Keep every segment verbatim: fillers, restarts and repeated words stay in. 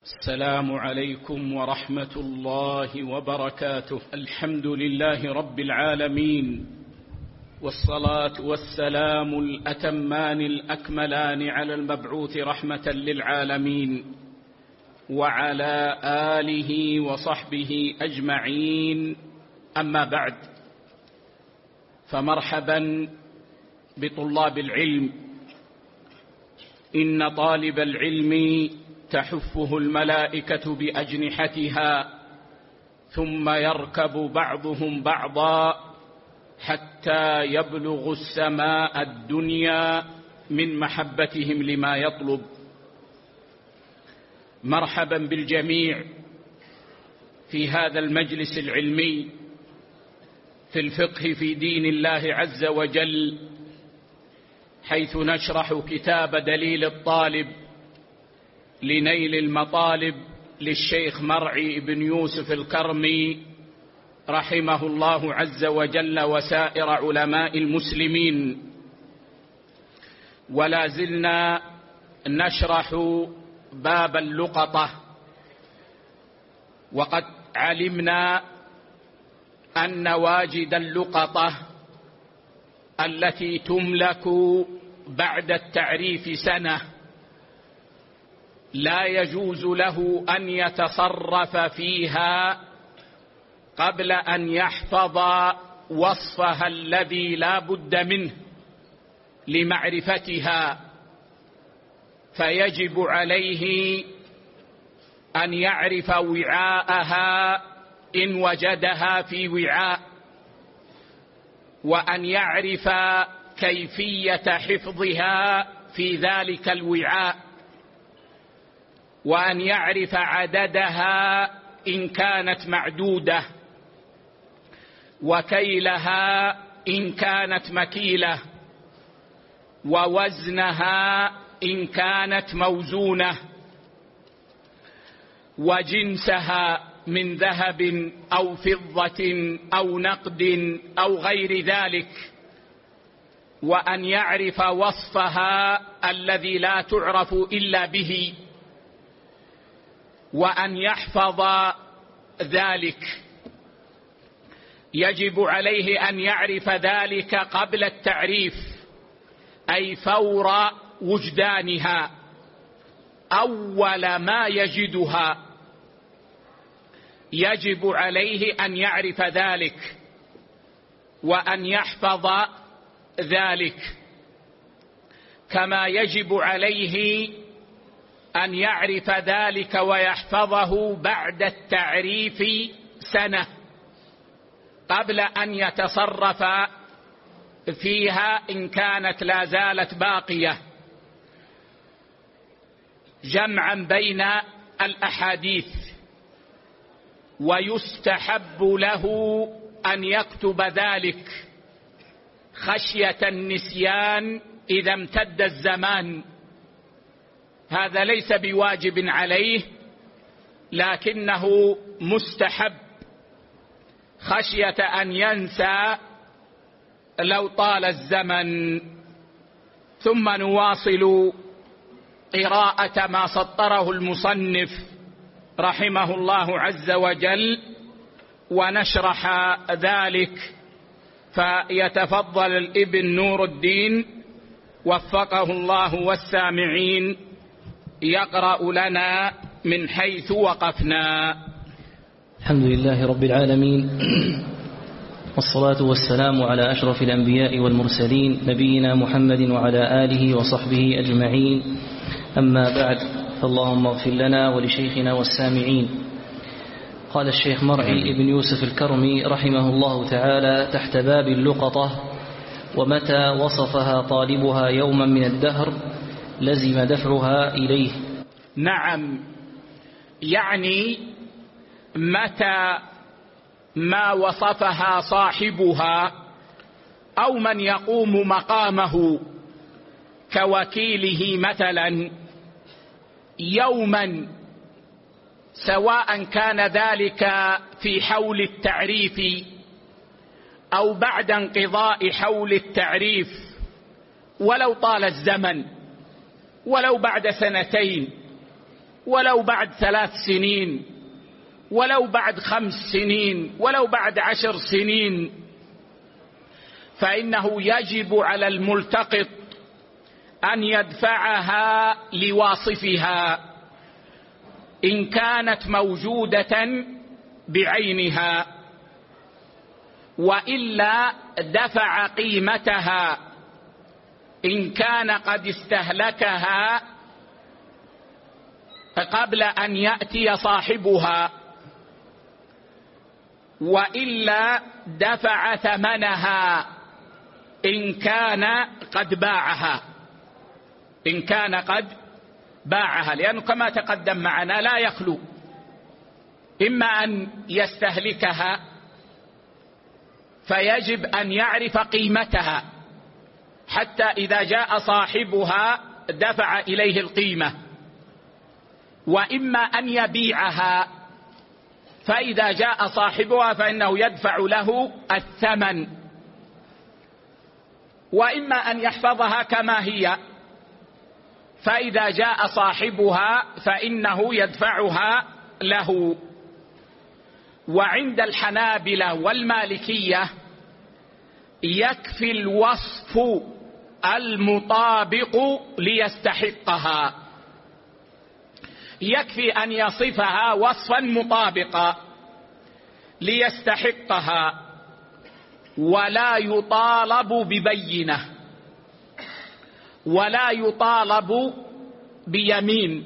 السلام عليكم ورحمة الله وبركاته. الحمد لله رب العالمين، والصلاة والسلام الأتمان الأكملان على المبعوث رحمة للعالمين وعلى آله وصحبه أجمعين. أما بعد، فمرحبا بطلاب العلم. إن طالب العلم تحفه الملائكة بأجنحتها، ثم يركب بعضهم بعضا حتى يبلغ السماء الدنيا من محبتهم لما يطلب. مرحبا بالجميع في هذا المجلس العلمي في الفقه في دين الله عز وجل، حيث نشرح كتاب دليل الطالب لنيل المطالب للشيخ مرعي بن يوسف الكرمي رحمه الله عز وجل وسائر علماء المسلمين. ولا زلنا نشرح باب اللقطة، وقد علمنا أن واجد اللقطة التي تملك بعد التعريف سنة لا يجوز له أن يتصرف فيها قبل أن يحفظ وصفها الذي لا بد منه لمعرفتها، فيجب عليه أن يعرف وعاءها إن وجدها في وعاء، وأن يعرف كيفية حفظها في ذلك الوعاء، وأن يعرف عددها إن كانت معدودة، وكيلها إن كانت مكيلة، ووزنها إن كانت موزونة، وجنسها من ذهب أو فضة أو نقد أو غير ذلك، وأن يعرف وصفها الذي لا تعرف إلا به، وأن يحفظ ذلك. يجب عليه أن يعرف ذلك قبل التعريف، أي فور وجدانها، أول ما يجدها يجب عليه أن يعرف ذلك وأن يحفظ ذلك، كما يجب عليه أن يعرف ذلك ويحفظه بعد التعريف سنة قبل أن يتصرف فيها إن كانت لا زالت باقية، جمعا بين الأحاديث. ويستحب له أن يكتب ذلك خشية النسيان إذا امتد الزمان. هذا ليس بواجب عليه، لكنه مستحب خشية أن ينسى لو طال الزمن. ثم نواصل قراءة ما سطره المصنف رحمه الله عز وجل ونشرح ذلك، فيتفضل الابن نور الدين وفقه الله والسامعين يقرأ لنا من حيث وقفنا. الحمد لله رب العالمين، والصلاة والسلام على أشرف الأنبياء والمرسلين نبينا محمد وعلى آله وصحبه أجمعين. أما بعد، فاللهم اغفر لنا ولشيخنا والسامعين. قال الشيخ مرعي بن يوسف الكرمي رحمه الله تعالى تحت باب اللقطة: ومتى وصفها طالبها يوما من الدهر لزم دفعها إليه. نعم، يعني متى ما وصفها صاحبها أو من يقوم مقامه كوكيله مثلا يوما، سواء كان ذلك في حول التعريف أو بعد انقضاء حول التعريف، ولو طال الزمن، ولو بعد سنتين، ولو بعد ثلاث سنين، ولو بعد خمس سنين، ولو بعد عشر سنين، فإنه يجب على الملتقط أن يدفعها لواصفها إن كانت موجودة بعينها، وإلا دفع قيمتها إن كان قد استهلكها قبل أن يأتي صاحبها، وإلا دفع ثمنها إن كان قد باعها إن كان قد باعها لأنه كما تقدم معنا لا يخلو إما أن يستهلكها فيجب أن يعرف قيمتها حتى إذا جاء صاحبها دفع إليه القيمة، وإما أن يبيعها فإذا جاء صاحبها فإنه يدفع له الثمن، وإما أن يحفظها كما هي، فإذا جاء صاحبها فإنه يدفعها له. وعند الحنابلة والمالكية يكفي الوصف المطابق ليستحقها، يكفي أن يصفها وصفا مطابقا ليستحقها، ولا يطالب ببينة ولا يطالب بيمين.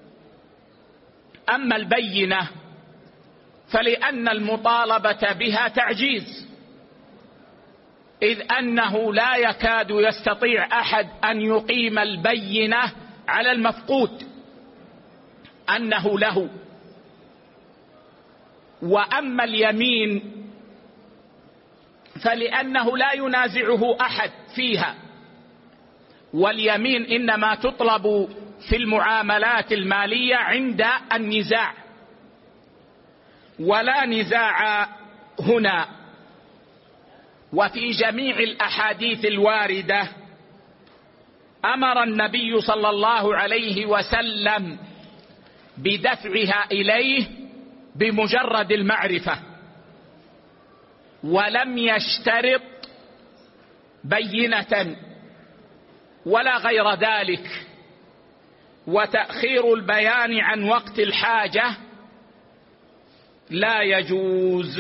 أما البينة فلأن المطالبة بها تعجيز، إذ أنه لا يكاد يستطيع أحد أن يقيم البينة على المفقود أنه له. وأما اليمين فلأنه لا ينازعه أحد فيها، واليمين إنما تطلب في المعاملات المالية عند النزاع، ولا نزاع هنا. وفي جميع الأحاديث الواردة أمر النبي صلى الله عليه وسلم بدفعها إليه بمجرد المعرفة، ولم يشترط بينة ولا غير ذلك. وتأخير البيان عن وقت الحاجة لا يجوز.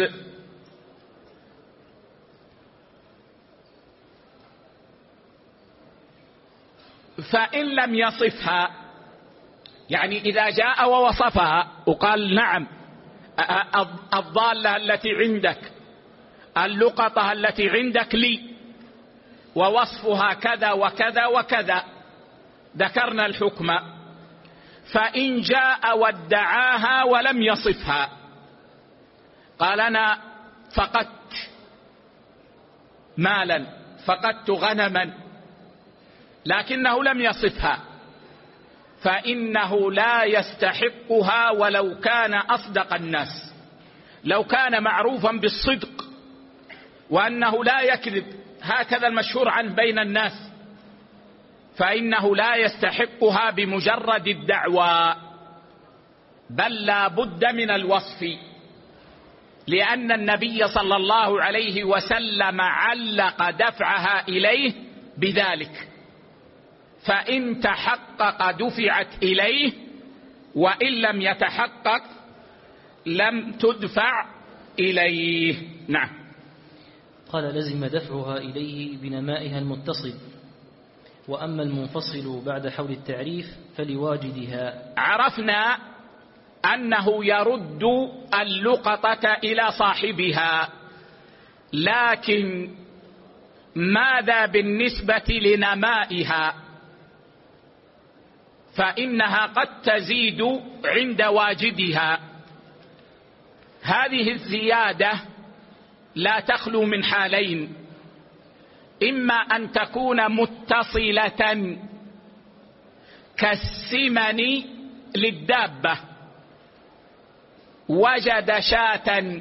فإن لم يصفها، يعني إذا جاء ووصفها وقال نعم الضالة التي عندك، اللقطة التي عندك لي، ووصفها كذا وكذا وكذا، ذكرنا الحكم. فإن جاء وادعاها ولم يصفها، قال أنا فقدت مالا، فقدت غنما، لكنه لم يصفها، فإنه لا يستحقها ولو كان أصدق الناس. لو كان معروفا بالصدق وأنه لا يكذب، هكذا المشهور عنه بين الناس، فإنه لا يستحقها بمجرد الدعوى، بل لا بد من الوصف، لأن النبي صلى الله عليه وسلم علق دفعها إليه بذلك، فإن تحقق دفعت إليه، وإن لم يتحقق لم تدفع إليه. نعم. قال لزم دفعها إليه بنمائها المتصل، وأما المنفصل بعد حول التعريف فلواجدها. عرفنا أنه يرد اللقطة إلى صاحبها، لكن ماذا بالنسبة لنمائها؟ فإنها قد تزيد عند واجدها. هذه الزيادة لا تخلو من حالين: إما أن تكون متصلة كالسمن للدابة، وجد شاة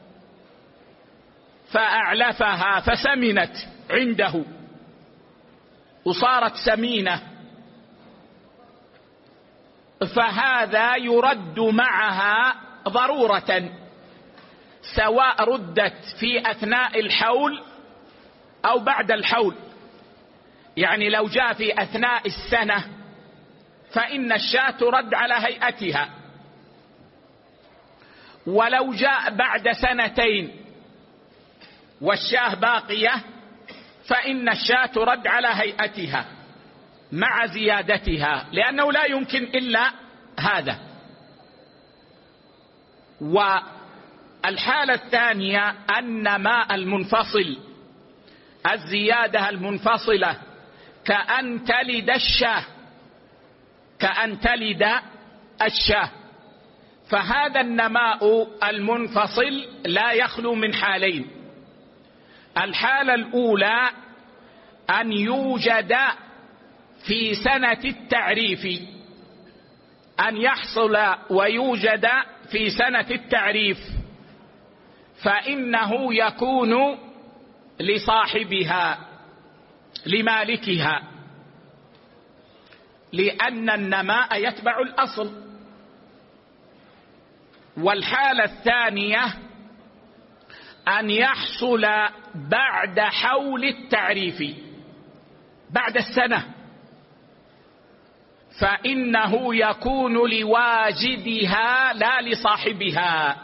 فأعلفها فسمنت عنده وصارت سمينة، فهذا يرد معها ضرورة، سواء ردت في أثناء الحول أو بعد الحول. يعني لو جاء في أثناء السنة فإن الشاة ترد على هيئتها، ولو جاء بعد سنتين والشاة باقية فإن الشاة ترد على هيئتها مع زيادتها، لأنه لا يمكن إلا هذا. والحالة الثانية أن ماء المنفصل، الزيادة المنفصلة كأن تلد الشاة، كأن تلد الشاة، فهذا النماء المنفصل لا يخلو من حالين. الحالة الأولى أن يوجد في سنة التعريف، أن يحصل ويوجد في سنة التعريف، فإنه يكون لصاحبها لمالكها، لأن النماء يتبع الأصل. والحالة الثانية أن يحصل بعد حول التعريف، بعد السنة، فإنه يكون لواجدها لا لصاحبها.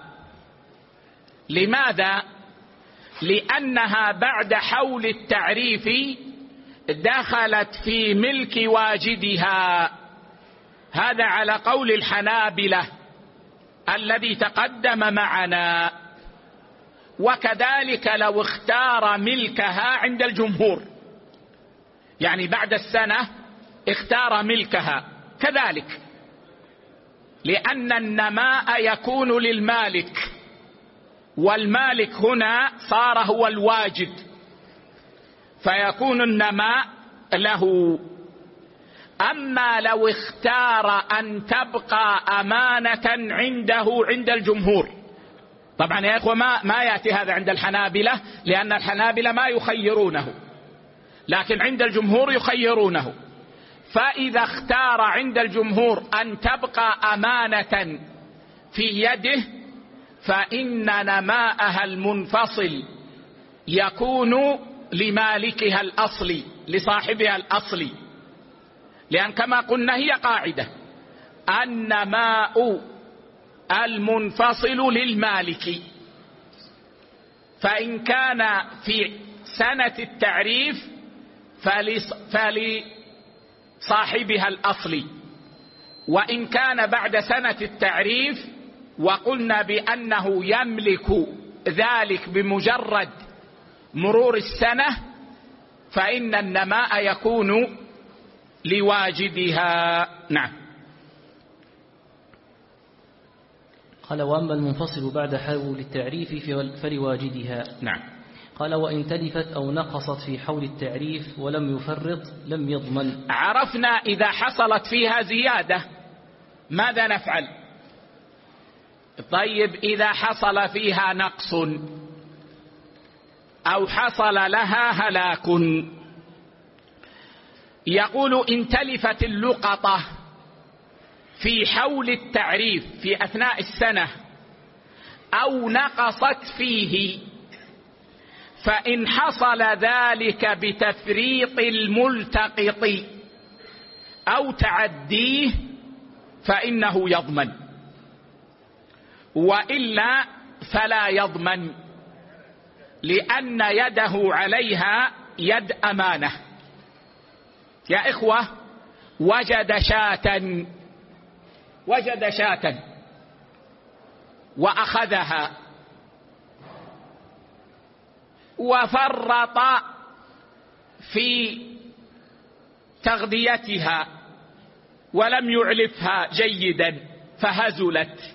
لماذا؟ لأنها بعد حول التعريف دخلت في ملك واجدها، هذا على قول الحنابلة الذي تقدم معنا. وكذلك لو اختار ملكها عند الجمهور، يعني بعد السنة اختار ملكها كذلك، لأن النماء يكون للمالك، والمالك هنا صار هو الواجد، فيكون النماء له. أما لو اختار أن تبقى أمانة عنده عند الجمهور، طبعا يا إخوة ما, ما يأتي هذا عند الحنابلة، لأن الحنابلة ما يخيرونه، لكن عند الجمهور يخيرونه. فإذا اختار عند الجمهور أن تبقى أمانة في يده، فإن نماءها المنفصل يكون لمالكها الأصلي، لصاحبها الأصلي، لأن كما قلنا هي قاعدة النماء المنفصل للمالك، فإن كان في سنة التعريف فلصاحبها الأصلي، وإن كان بعد سنة التعريف وقلنا بأنه يملك ذلك بمجرد مرور السنة، فإن النماء يكون لواجدها. نعم. قال: وأما المنفصل بعد حول التعريف فلواجدها. نعم. قال: وإن تلفت أو نقصت في حول التعريف ولم يفرط لم يضمن. عرفنا إذا حصلت فيها زيادة ماذا نفعل؟ طيب، إذا حصل فيها نقص أو حصل لها هلاك، يقول: إن تلفت اللقطة في حول التعريف في أثناء السنة أو نقصت فيه، فإن حصل ذلك بتفريط الملتقط أو تعديه فإنه يضمن، وإلا فلا يضمن، لأن يده عليها يد أمانة. يا إخوة، وجد شاة وجد شاة وأخذها وفرط في تغذيتها ولم يعلفها جيدا فهزلت،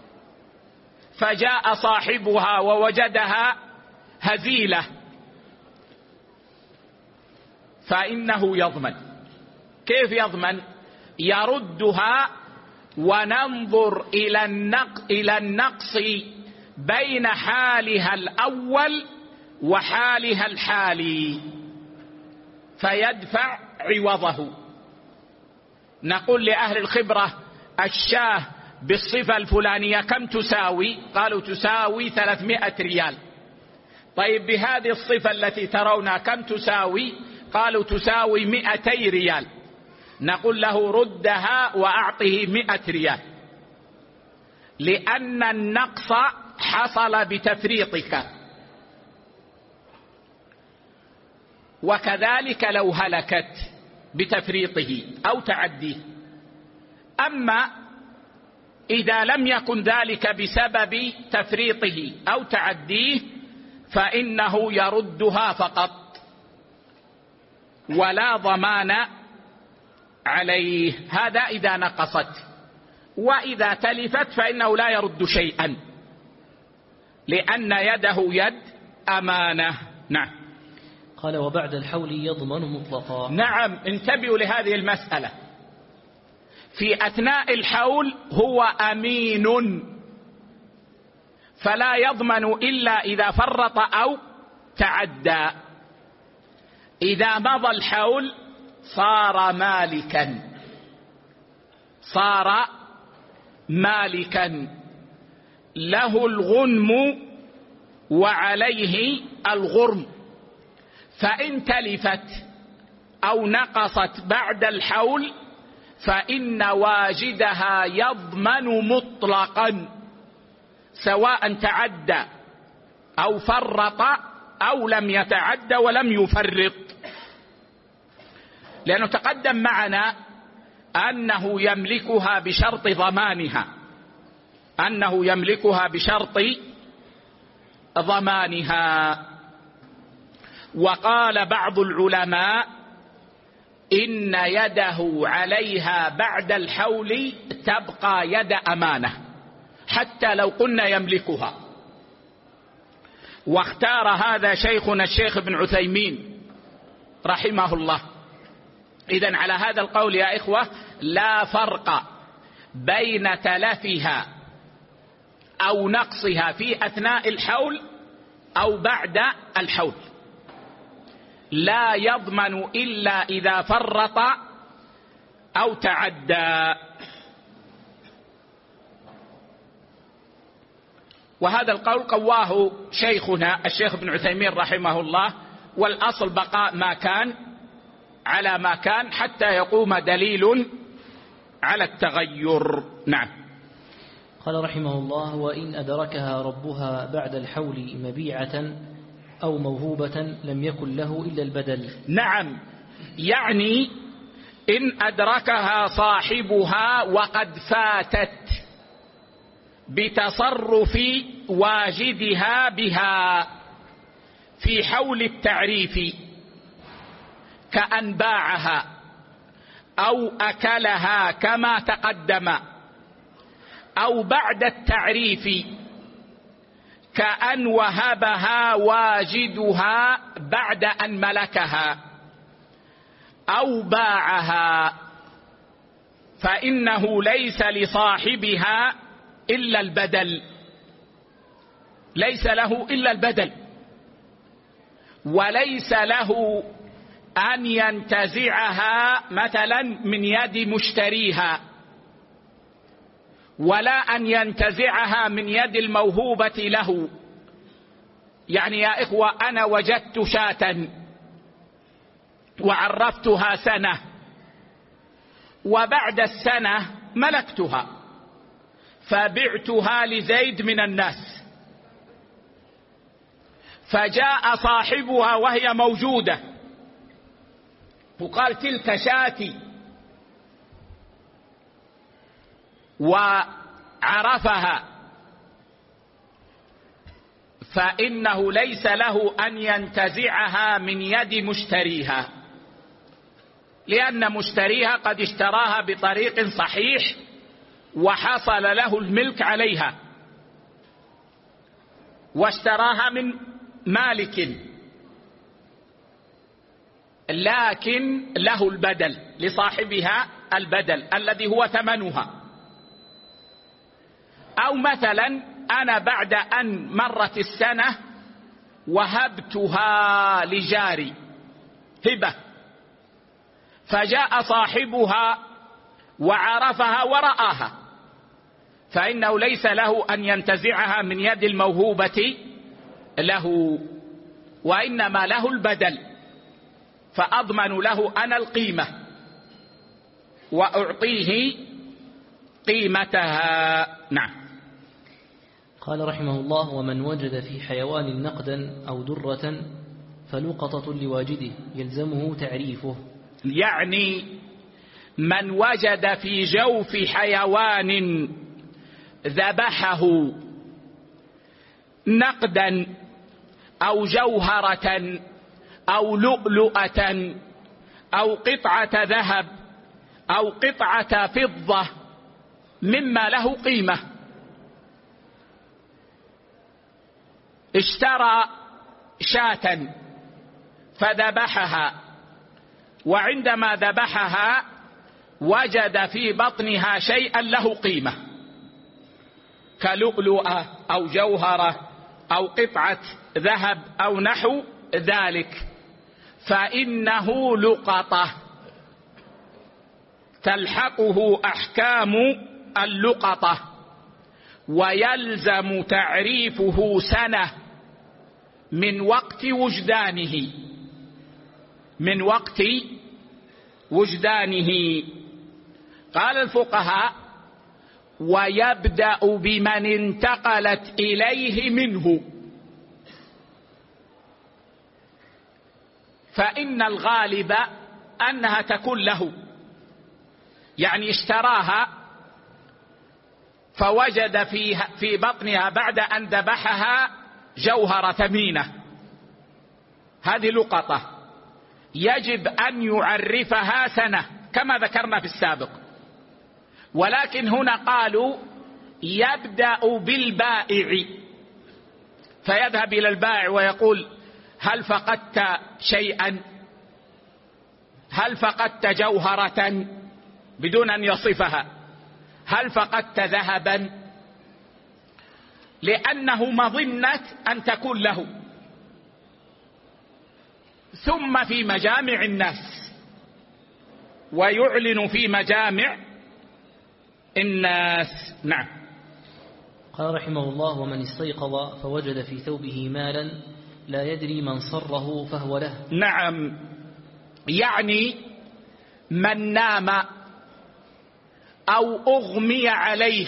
فجاء صاحبها ووجدها هزيلة، فإنه يضمن. كيف يضمن؟ يردها وننظر إلى النقص, إلى النقص بين حالها الأول وحالها الحالي فيدفع عوضه. نقول لأهل الخبرة الشاه بالصفة الفلانية كم تساوي؟ قالوا تساوي ثلاثمائة ريال. طيب بهذه الصفة التي ترونها كم تساوي؟ قالوا تساوي مئتي ريال. نقول له ردها وأعطه مئة ريال، لأن النقص حصل بتفريطك. وكذلك لو هلكت بتفريطه أو تعديه. أما إذا لم يكن ذلك بسبب تفريطه أو تعديه فإنه يردها فقط ولا ضمان عليه. هذا إذا نقصت. وإذا تلفت فإنه لا يرد شيئا، لأن يده يد أمانة. نعم. قال وبعد الحول يضمن مطلقا. نعم، انتبهوا لهذه المسألة. في أثناء الحول هو أمين، فلا يضمن إلا إذا فرط أو تعدى. إذا مضى الحول صار مالكا، صار مالكا له الغنم وعليه الغرم. فإن تلفت أو نقصت بعد الحول فإن واجدها يضمن مطلقا، سواء تعدى أو فرط أو لم يتعدى ولم يفرط. لأنه تقدم معنا أنه يملكها بشرط ضمانها، أنه يملكها بشرط ضمانها. وقال بعض العلماء إن يده عليها بعد الحول تبقى يد أمانة حتى لو قلنا يملكها. واختار هذا شيخنا الشيخ ابن عثيمين رحمه الله. إذن على هذا القول يا إخوة لا فرق بين تلفها أو نقصها في أثناء الحول أو بعد الحول. لا يضمن إلا إذا فرط أو تعدى. وهذا القول قواه شيخنا الشيخ ابن عثيمين رحمه الله، والأصل بقاء ما كان على ما كان حتى يقوم دليل على التغير. نعم. قال رحمه الله وإن أدركها ربها بعد الحول مبيعة أو موهوبة لم يكن له إلا البدل. نعم، يعني إن أدركها صاحبها وقد فاتت بتصرف واجدها بها في حول التعريف، كأن باعها أو أكلها كما تقدم، أو بعد التعريف كأن وهبها واجدها بعد أن ملكها أو باعها، فإنه ليس لصاحبها إلا البدل، ليس له إلا البدل، وليس له أن ينتزعها مثلا من يد مشتريها، ولا أن ينتزعها من يد الموهوبة له. يعني يا إخوة أنا وجدت شاة وعرفتها سنة، وبعد السنة ملكتها فبعتها لزيد من الناس، فجاء صاحبها وهي موجودة وقال تلك شاتي، وعرفها، فإنه ليس له أن ينتزعها من يد مشتريها، لأن مشتريها قد اشتراها بطريق صحيح وحصل له الملك عليها، واشتراها من مالك، لكن له البدل، لصاحبها البدل الذي هو ثمنها. أو مثلا أنا بعد أن مرت السنة وهبتها لجاري هبة، فجاء صاحبها وعرفها ورآها، فإنه ليس له أن ينتزعها من يد الموهوبة له، وإنما له البدل، فأضمن له أنا القيمة وأعطيه قيمتها. نعم. قال رحمه الله: ومن وجد في حيوان نقدا أو درة فلقطة لواجده يلزمه تعريفه. يعني من وجد في جوف حيوان ذبحه نقدا أو جوهرة أو لؤلؤة أو قطعة ذهب أو قطعة فضة مما له قيمة، اشترى شاة فذبحها، وعندما ذبحها وجد في بطنها شيئا له قيمة كلؤلؤة أو جوهرة أو قطعة ذهب أو نحو ذلك، فإنه لقطة تلحقه أحكام اللقطة، ويلزم تعريفه سنة من وقت وجدانه من وقت وجدانه. قال الفقهاء: ويبدأ بمن انتقلت إليه منه، فإن الغالب أنها تكون له، يعني اشتراها فوجد فيها في بطنها بعد أن ذبحها جوهرة ثمينة، هذه لقطة، يجب أن يعرفها سنة كما ذكرنا في السابق. ولكن هنا قالوا يبدأ بالبائع، فيذهب إلى البائع ويقول: هل فقدت شيئا؟ هل فقدت جوهرة؟ بدون أن يصفها. هل فقدت ذهبا؟ لأنه مظنة أن تكون له. ثم في مجامع الناس، ويعلن في مجامع الناس. نعم. قال رحمه الله: ومن استيقظ فوجد في ثوبه مالا لا يدري من صره فهو له. نعم، يعني من نام أو أغمي عليه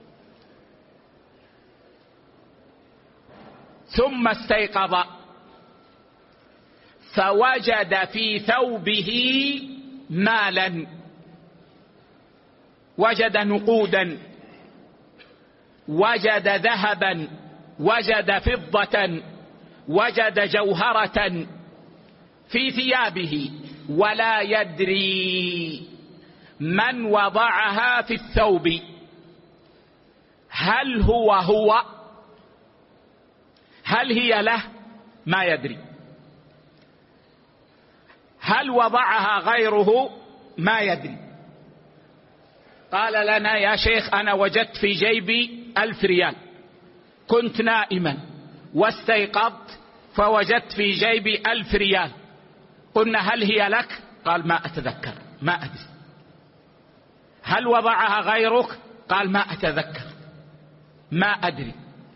ثم استيقظ فوجد في ثوبه مالا، وجد نقودا، وجد ذهبا، وجد فضة، وجد جوهرة في ثيابه، ولا يدري من وضعها في الثوب، هل هو هو هل هي له؟ ما يدري. هل وضعها غيره؟ ما يدري. قال لنا: يا شيخ أنا وجدت في جيبي ألف ريال، كنت نائما واستيقظت فوجدت في جيبي ألف ريال. قلنا: هل هي لك؟ قال: ما أتذكر، ما أدري. هل وضعها غيرك؟ قال: ما أتذكر، ما أدري.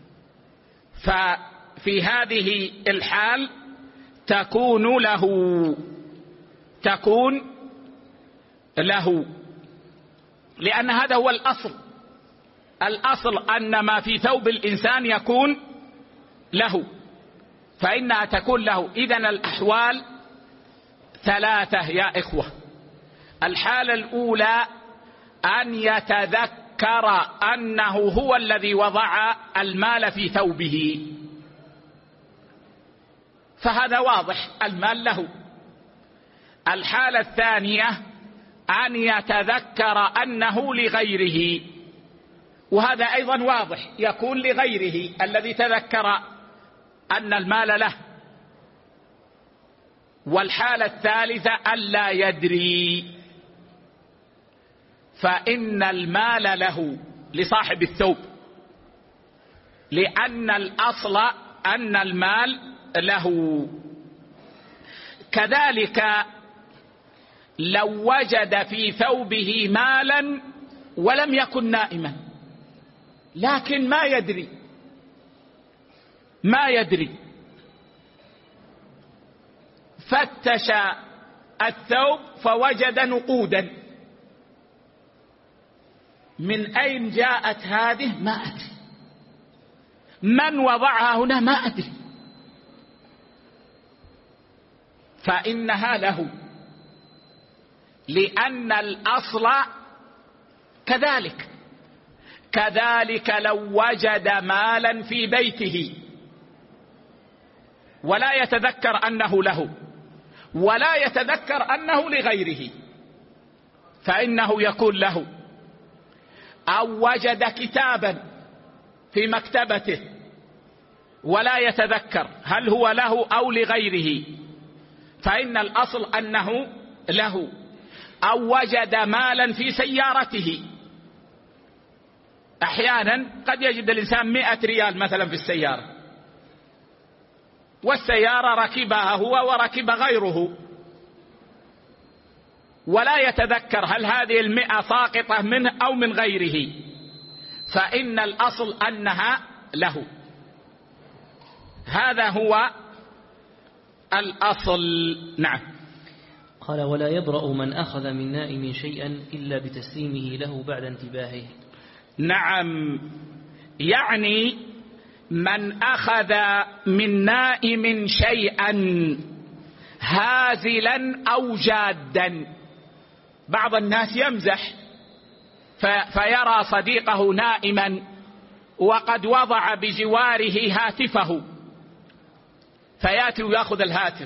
ففي هذه الحال تكون له تكون له لأن هذا هو الأصل. الأصل أن ما في ثوب الإنسان يكون له، فإنها تكون له. إذن الأحوال ثلاثة يا إخوة. الحالة الأولى أن يتذكر أنه هو الذي وضع المال في ثوبه، فهذا واضح، المال له. الحالة الثانية أن يتذكر أنه لغيره، وهذا أيضا واضح، يكون لغيره الذي تذكر أن المال له. والحالة الثالثة ألا يدري، فإن المال له لصاحب الثوب، لأن الأصل أن المال له. كذلك لو وجد في ثوبه مالا ولم يكن نائما، لكن ما يدري ما يدري فتش الثوب فوجد نقودا. من أين جاءت هذه؟ ما أدري. من وضعها هنا؟ ما أدري. فإنها له، لأن الأصل كذلك. كذلك لو وجد مالا في بيته ولا يتذكر أنه له ولا يتذكر أنه لغيره فإنه يكون له. أو وجد كتابا في مكتبته ولا يتذكر هل هو له أو لغيره فإن الأصل أنه له. أو وجد مالا في سيارته. أحيانا قد يجد الإنسان مئة ريال مثلا في السيارة، والسيارة ركبها هو وركب غيره ولا يتذكر هل هذه المئة ساقطة منه أو من غيره، فإن الأصل أنها له. هذا هو الأصل. نعم. قال: ولا يبرأ من أخذ من نائم شيئا إلا بتسليمه له بعد انتباهه. نعم، يعني من أخذ من نائم شيئا هازلا أو جادا. بعض الناس يمزح فيرى صديقه نائما وقد وضع بجواره هاتفه فيأتي ويأخذ الهاتف.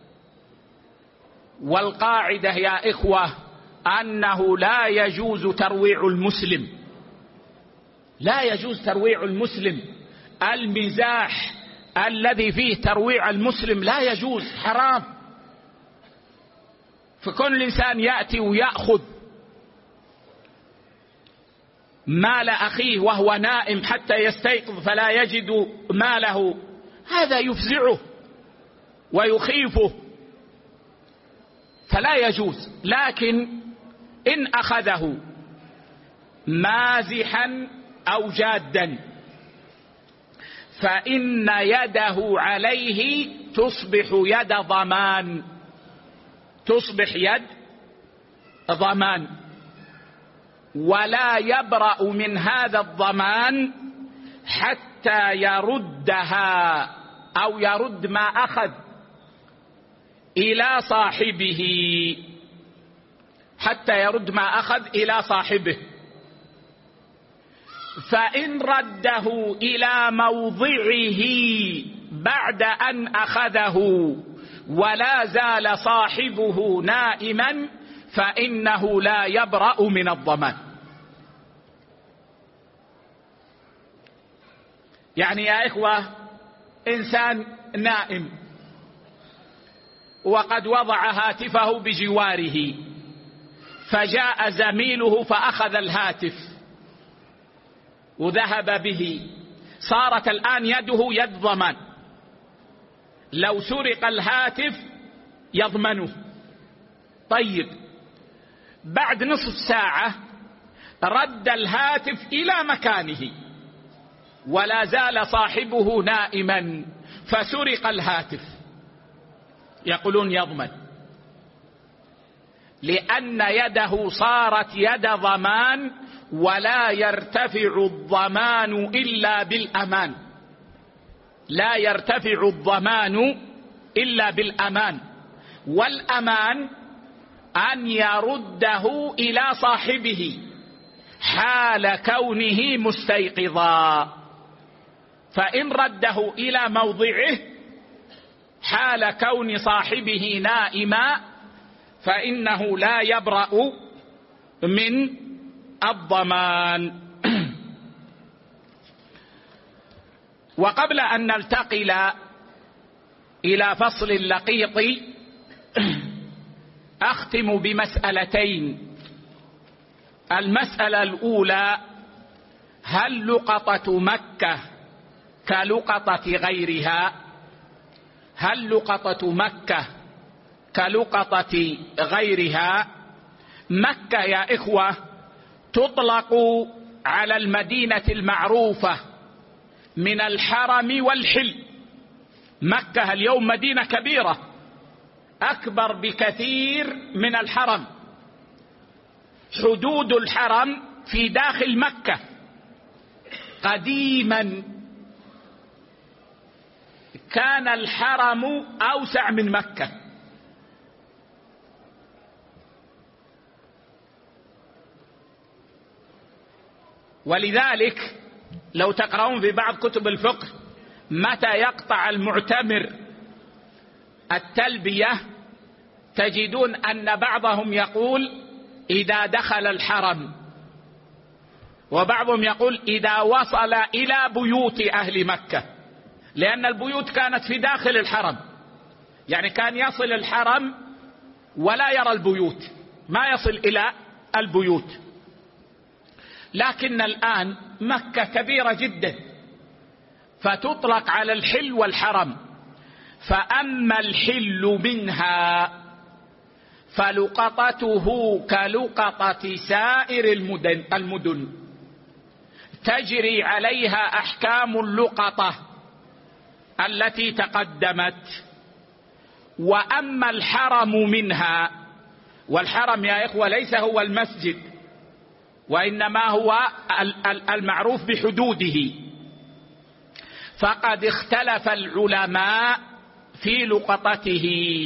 والقاعدة يا إخوة أنه لا يجوز ترويع المسلم، لا يجوز ترويع المسلم. المزاح الذي فيه ترويع المسلم لا يجوز، حرام. فكون الإنسان يأتي ويأخذ مال أخيه وهو نائم حتى يستيقظ فلا يجد ماله، هذا يفزعه ويخيفه فلا يجوز. لكن إن أخذه مازحا أو جادا فإن يده عليه تصبح يد ضمان، تصبح يد ضمان، ولا يبرأ من هذا الضمان حتى يردها أو يرد ما أخذ إلى صاحبه، حتى يرد ما أخذ إلى صاحبه. فإن رده إلى موضعه بعد أن أخذه ولا زال صاحبه نائما فإنه لا يبرأ من الضمان. يعني يا إخوة، إنسان نائم وقد وضع هاتفه بجواره فجاء زميله فأخذ الهاتف وذهب به، صارت الآن يده يد ضمان. لو سرق الهاتف يضمنه. طيب، بعد نصف ساعة رد الهاتف إلى مكانه ولا زال صاحبه نائما فسرق الهاتف، يقولون يضمن، لأن يده صارت يد ضمان ولا يرتفع الضمان إلا بالأمان. لا يرتفع الضمان إلا بالأمان، والأمان أن يرده إلى صاحبه حال كونه مستيقظا. فإن رده إلى موضعه حال كون صاحبه نائما فإنه لا يبرأ من الضمان. وقبل أن نلتقل إلى فصل اللقيط أختم بمسألتين. المسألة الأولى: هل لقطة مكة كلقطة غيرها؟ هل لقطة مكة كلقطة غيرها. مكة يا إخوة تطلق على المدينة المعروفة من الحرم والحل. مكة اليوم مدينة كبيرة أكبر بكثير من الحرم. حدود الحرم في داخل مكة. قديما كان الحرم أوسع من مكة، ولذلك لو تقرؤون في بعض كتب الفقه متى يقطع المعتمر التلبية تجدون أن بعضهم يقول إذا دخل الحرم، وبعضهم يقول إذا وصل إلى بيوت أهل مكة، لأن البيوت كانت في داخل الحرم، يعني كان يصل الحرم ولا يرى البيوت، ما يصل إلى البيوت. لكن الآن مكة كبيرة جدا فتطلق على الحل والحرم. فأما الحل منها فلقطته كلقطة سائر المدن, المدن تجري عليها أحكام اللقطة التي تقدمت. وأما الحرم منها، والحرم يا إخوة ليس هو المسجد، وإنما هو المعروف بحدوده، فقد اختلف العلماء في لقطته.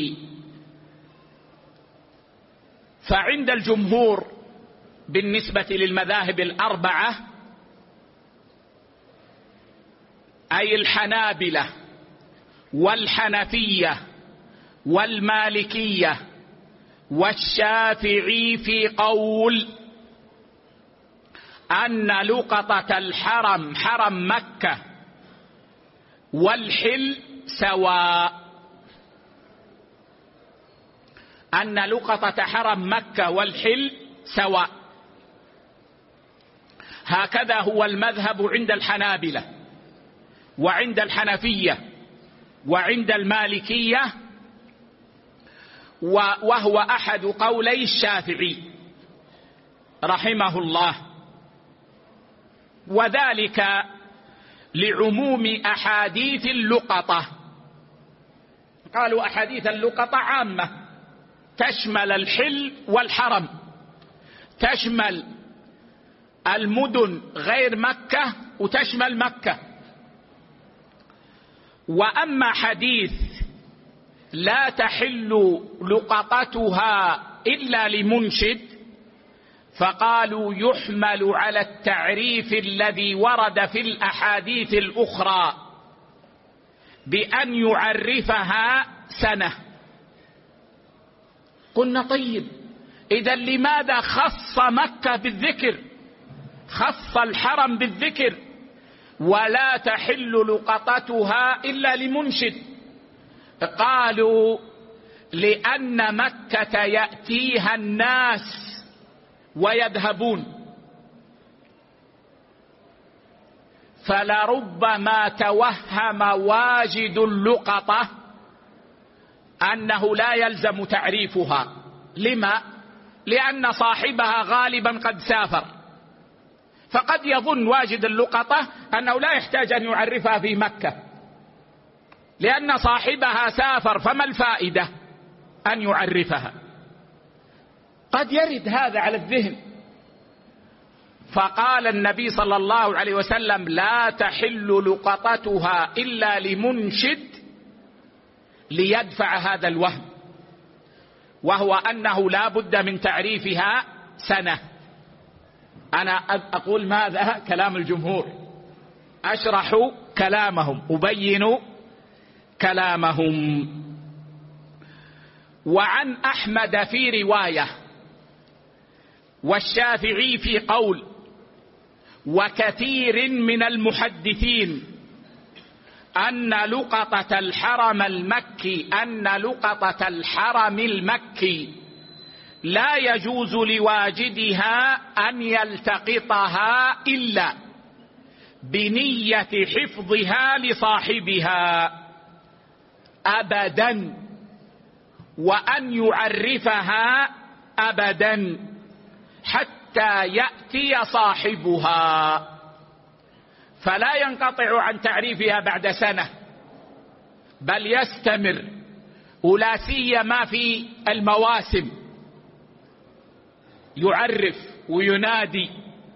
فعند الجمهور بالنسبة للمذاهب الأربعة أي الحنابلة والحنفية والمالكية والشافعي في قول أن لقطة الحرم حرم مكة والحل سواء، أن لقطة حرم مكة والحل سواء. هكذا هو المذهب عند الحنابلة وعند الحنفية وعند المالكية، وهو أحد قولي الشافعي رحمه الله، وذلك لعموم أحاديث اللقطة. قالوا أحاديث اللقطة عامة تشمل الحل والحرم، تشمل المدن غير مكة وتشمل مكة. وأما حديث لا تحل لقطتها إلا لمنشد فقالوا يحمل على التعريف الذي ورد في الأحاديث الأخرى بأن يعرفها سنة. قلنا طيب إذا لماذا خص مكة بالذكر، خص الحرم بالذكر، ولا تحل لقطتها إلا لمنشد؟ قالوا لأن مكة يأتيها الناس ويذهبون، فلربما توهم واجد اللقطة أنه لا يلزم تعريفها. لما؟ لأن صاحبها غالبا قد سافر، فقد يظن واجد اللقطة أنه لا يحتاج أن يعرفها في مكة لأن صاحبها سافر، فما الفائدة أن يعرفها؟ قد يرد هذا على الذهن. فقال النبي صلى الله عليه وسلم لا تحل لقطتها إلا لمنشد ليدفع هذا الوهم، وهو أنه لا بد من تعريفها سنة. أنا أقول ماذا؟ كلام الجمهور، أشرح كلامهم، أبين كلامهم. وعن أحمد في رواية والشافعي في قول وكثير من المحدثين أن لقطة الحرم المكي أن لقطة الحرم المكي لا يجوز لواجدها أن يلتقطها إلا بنية حفظها لصاحبها أبدا، وأن يعرفها أبدا حتى يأتي صاحبها، فلا ينقطع عن تعريفها بعد سنة، بل يستمر، ولا سيما في المواسم يعرف وينادي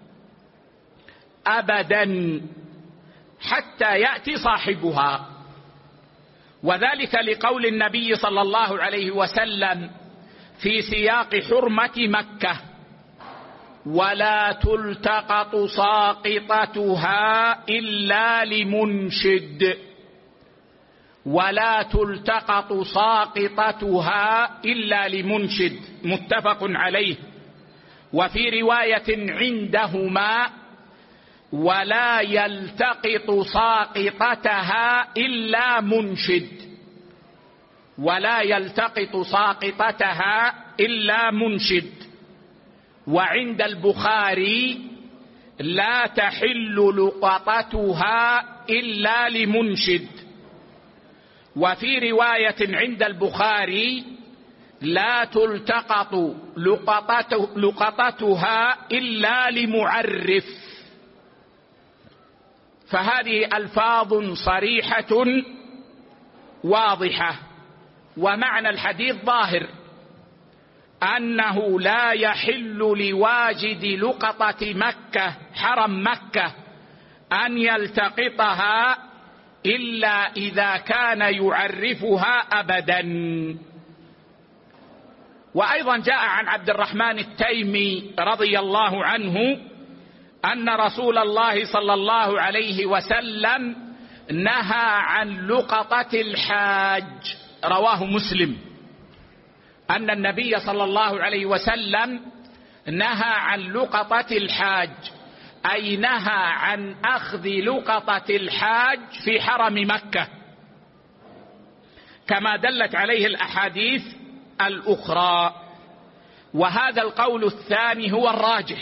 أبدا حتى يأتي صاحبها. وذلك لقول النبي صلى الله عليه وسلم في سياق حرمة مكة: ولا تلتقط ساقطتها إلا لمنشد، ولا تلتقط ساقطتها إلا لمنشد، متفق عليه. وفي رواية عندهما: ولا يلتقط ساقطتها إلا منشد، ولا يلتقط ساقطتها إلا منشد. وعند البخاري: لا تحل لقطتها إلا لمنشد. وفي رواية عند البخاري: لا تلتقط لقطتها إلا لمعرف. فهذه ألفاظ صريحة واضحة، ومعنى الحديث ظاهر، أنه لا يحل لواجد لقطة مكة حرم مكة أن يلتقطها إلا إذا كان يعرفها أبدا. وأيضا جاء عن عبد الرحمن التيمي رضي الله عنه أن رسول الله صلى الله عليه وسلم نهى عن لقطة الحاج، رواه مسلم، أن النبي صلى الله عليه وسلم نهى عن لقطة الحاج، أي نهى عن أخذ لقطة الحاج في حرم مكة، كما دلت عليه الأحاديث الأخرى. وهذا القول الثاني هو الراجح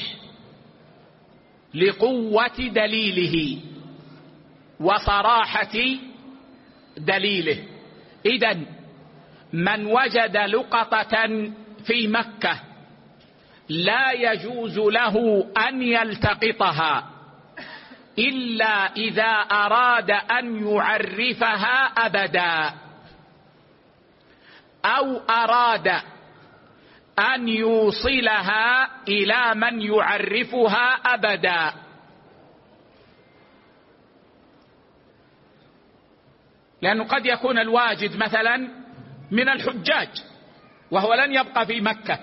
لقوة دليله وصراحة دليله. إذن من وجد لقطة في مكة لا يجوز له أن يلتقطها إلا إذا أراد أن يعرفها أبدا، أو أراد أن يوصلها إلى من يعرفها أبدا. لأنه قد يكون الواجد مثلا من الحجاج وهو لن يبقى في مكة،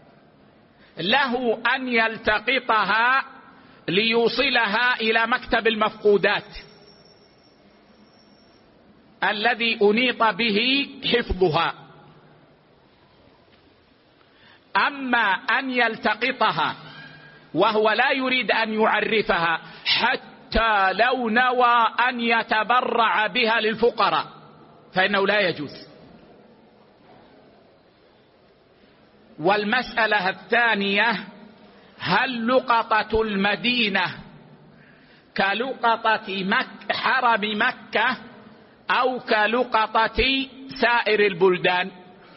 له أن يلتقطها ليوصلها إلى مكتب المفقودات الذي أنيط به حفظها. أما أن يلتقطها وهو لا يريد أن يعرفها، حتى لو نوى أن يتبرع بها للفقراء، فإنه لا يجوز. والمسألة الثانية: هل لقطة المدينة كلقطة مك حرم مكة أو كلقطة سائر البلدان؟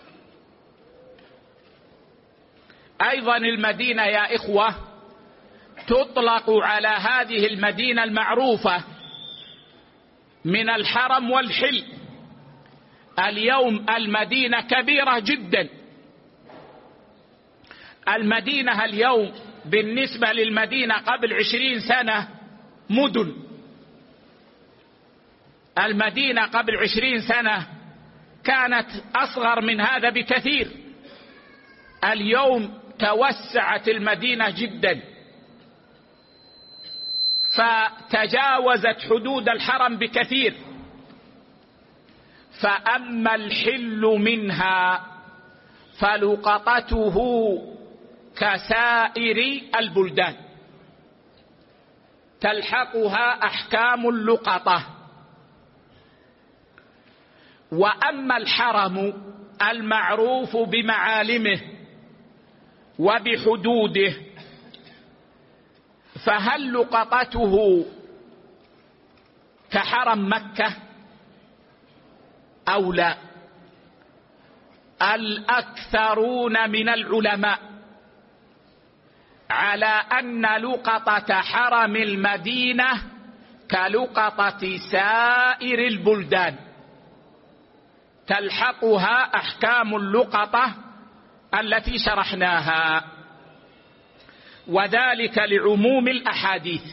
أيضا المدينة يا إخوة تطلق على هذه المدينة المعروفة من الحرم والحل. اليوم المدينة كبيرة جدا. المدينة اليوم بالنسبة للمدينة قبل عشرين سنة مدن. المدينة قبل عشرين سنة كانت أصغر من هذا بكثير. اليوم توسعت المدينة جدا، فتجاوزت حدود الحرم بكثير. فأما الحل منها فلقطته كسائر البلدان، تلحقها أحكام اللقطة. وأما الحرم المعروف بمعالمه وبحدوده فهل لقطته كحرم مكة أو لا؟ الأكثرون من العلماء على أن لقطة حرم المدينة كلقطة سائر البلدان، تلحقها أحكام اللقطة التي شرحناها، وذلك لعموم الأحاديث.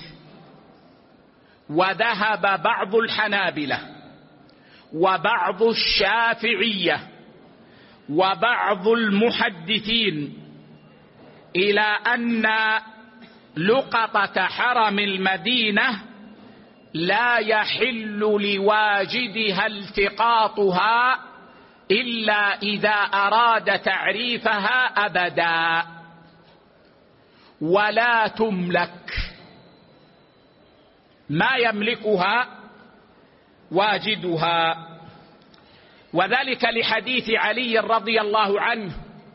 وذهب بعض الحنابلة وبعض الشافعية وبعض المحدثين إلى أن لقطة حرم المدينة لا يحل لواجدها التقاطها إلا إذا أراد تعريفها أبدا، ولا تملك، ما يملكها واجدها. وذلك لحديث علي رضي الله عنه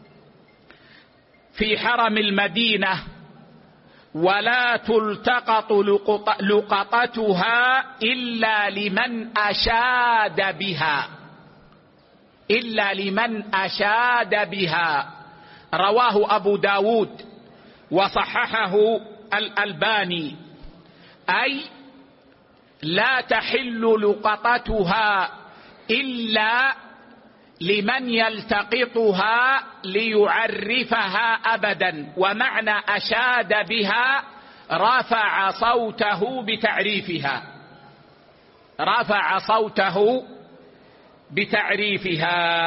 في حرم المدينة: ولا تلتقط لقطتها إلا لمن أشاد بها، إلا لمن أشاد بها. رواه أبو داود وصححه الألباني، أي لا تحل لقطتها إلا لمن يلتقطها ليعرفها أبدا. ومعنى أشاد بها رفع صوته بتعريفها، رفع صوته بتعريفها.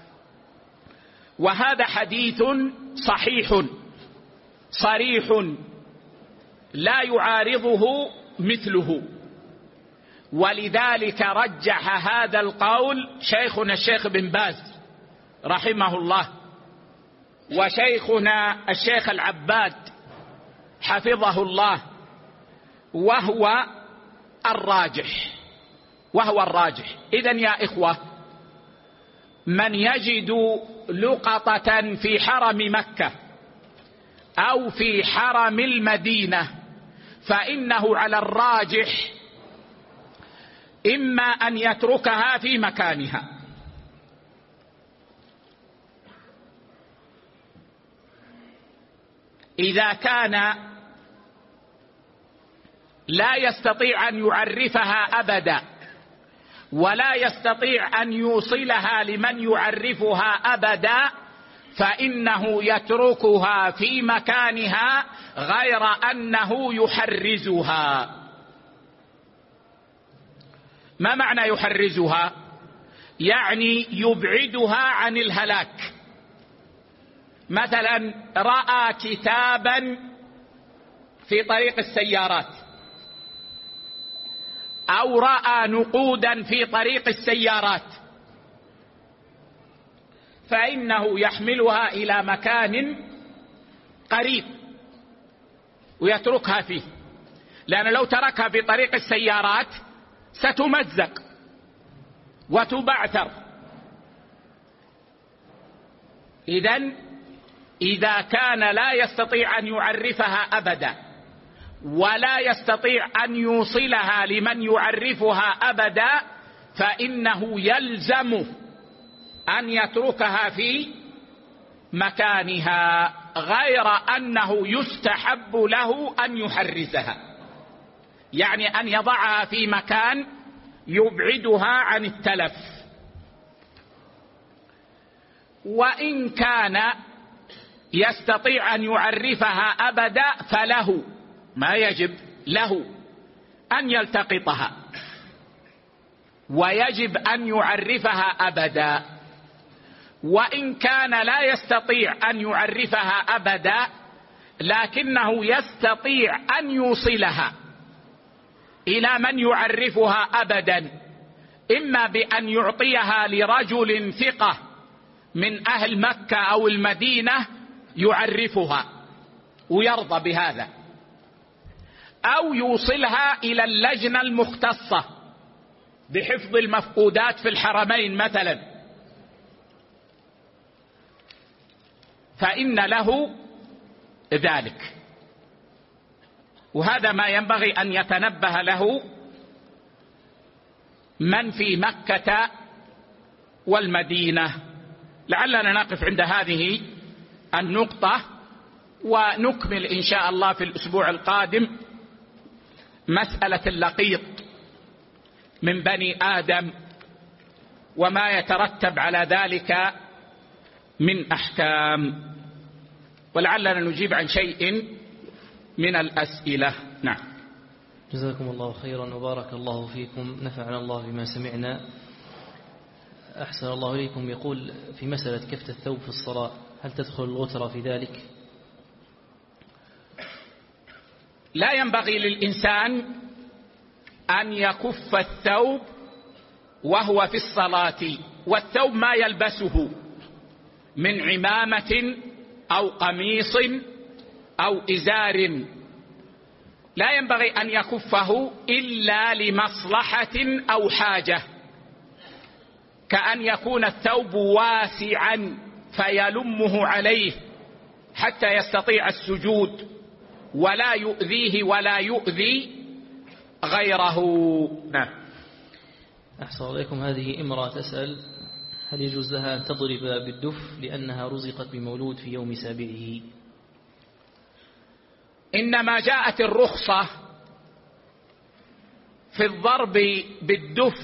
وهذا حديث صحيح صريح لا يعارضه مثله، ولذلك رجح هذا القول شيخنا الشيخ بن باز رحمه الله، وشيخنا الشيخ العباد حفظه الله، وهو الراجح، وهو الراجح. إذن يا إخوة، من يجد لقطة في حرم مكة أو في حرم المدينة فإنه على الراجح إما أن يتركها في مكانها، إذا كان لا يستطيع أن يعرفها أبدا ولا يستطيع أن يوصلها لمن يعرفها أبدا، فإنه يتركها في مكانها غير أنه يحرزها. ما معنى يحرزها؟ يعني يبعدها عن الهلاك. مثلا رأى كتابا في طريق السيارات، أو رأى نقودا في طريق السيارات، فإنه يحملها إلى مكان قريب ويتركها فيه، لأن لو تركها في طريق السيارات ستمزق وتبعثر. إذن إذا كان لا يستطيع أن يعرفها أبدا ولا يستطيع أن يوصلها لمن يعرفها أبدا، فإنه يلزم أن يتركها في مكانها، غير أنه يستحب له أن يحرزها، يعني أن يضعها في مكان يبعدها عن التلف. وإن كان يستطيع أن يعرفها أبدا فله، ما يجب له أن يلتقطها، ويجب أن يعرفها أبدا. وإن كان لا يستطيع أن يعرفها أبدا لكنه يستطيع أن يوصلها إلى من يعرفها أبدا، إما بأن يعطيها لرجل ثقة من أهل مكة أو المدينة يعرفها ويرضى بهذا، أو يوصلها إلى اللجنة المختصة بحفظ المفقودات في الحرمين مثلا، فإن له ذلك. وهذا ما ينبغي أن يتنبه له من في مكة والمدينة، لعلنا نقف عند هذه النقطة ونكمل إن شاء الله في الأسبوع القادم مسألة اللقيط من بني آدم وما يترتب على ذلك من أحكام، ولعلنا نجيب عن شيء من الأسئلة. نعم. جزاكم الله خيرا وبارك الله فيكم، نفعنا الله بما سمعنا. أحسن الله إليكم. يقول في مسألة كفت الثوب في الصلاة، هل تدخل الغترة في ذلك؟ لا ينبغي للإنسان أن يكف الثوب وهو في الصلاة، والثوب ما يلبسه من عمامة أو قميص أو إزار لا ينبغي أن يكفه إلا لمصلحة أو حاجة، كأن يكون الثوب واسعا فيلمه عليه حتى يستطيع السجود ولا يؤذيه ولا يؤذي غيره. نعم. أحسن عليكم. هذه امرأة تسأل هل يجوز لها أن تضرب بالدف لأنها رزقت بمولود في يوم سابعه؟ إنما جاءت الرخصة في الضرب بالدف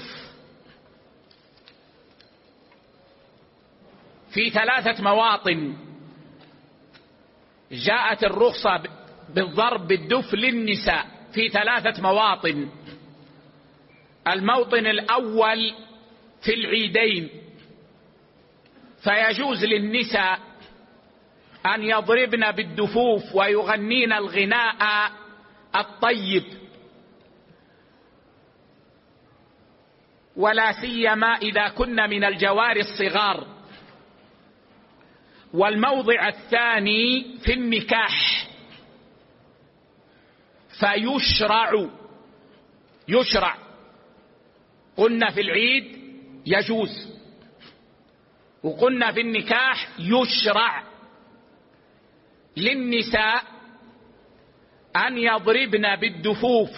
في ثلاثة مواطن. جاءت الرخصة بالضرب بالدف للنساء في ثلاثة مواطن. الموطن الأول في العيدين، فيجوز للنساء أن يضربن بالدفوف ويغنين الغناء الطيب، ولا سيما إذا كن من الجواري الصغار. والموضع الثاني في النكاح، فيشرع يشرع قلنا في العيد يجوز، وقلنا في النكاح يشرع للنساء أن يضربن بالدفوف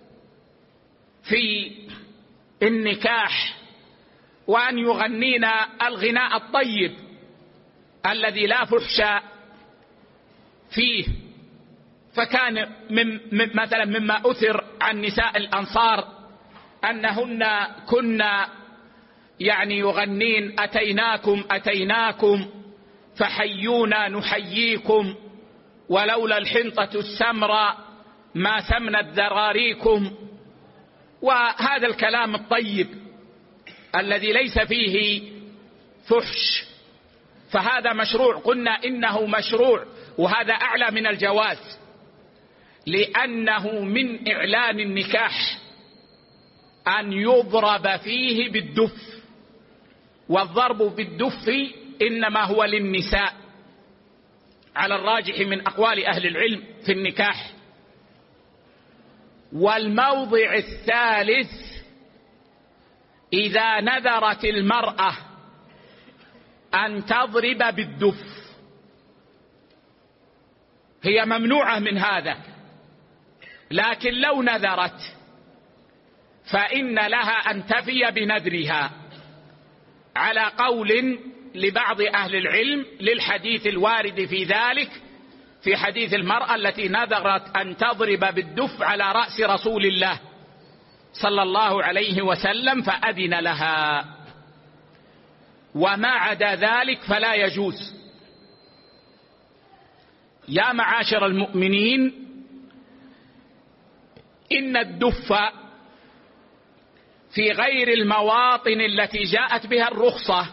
في النكاح وأن يغنين الغناء الطيب الذي لا فحش فيه. فكان من مثلا مما أثر عن نساء الأنصار أنهن كنا يعني يغنين أتيناكم أتيناكم فحيونا نحييكم ولولا الحنطة السمراء ما سمنت ذراريكم، وهذا الكلام الطيب الذي ليس فيه فحش، فهذا مشروع. قلنا إنه مشروع، وهذا أعلى من الجواز، لأنه من إعلان النكاح أن يضرب فيه بالدف، والضرب بالدف إنما هو للنساء على الراجح من أقوال أهل العلم في النكاح. والموضع الثالث إذا نذرت المرأة أن تضرب بالدف، هي ممنوعة من هذا، لكن لو نذرت فإن لها أن تفي بنذرها، على قول لبعض أهل العلم للحديث الوارد في ذلك، في حديث المرأة التي نذرت أن تضرب بالدف على رأس رسول الله صلى الله عليه وسلم فأذن لها، وما عدا ذلك فلا يجوز. يا معاشر المؤمنين، إن الدف في غير المواطن التي جاءت بها الرخصة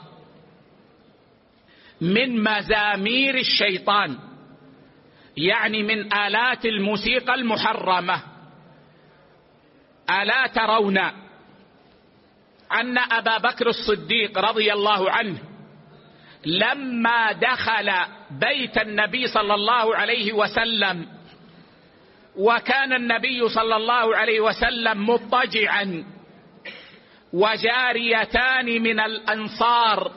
من مزامير الشيطان، يعني من آلات الموسيقى المحرمة. ألا ترون أن أبا بكر الصديق رضي الله عنه لما دخل بيت النبي صلى الله عليه وسلم وكان النبي صلى الله عليه وسلم مضطجعا وجاريتان من الأنصار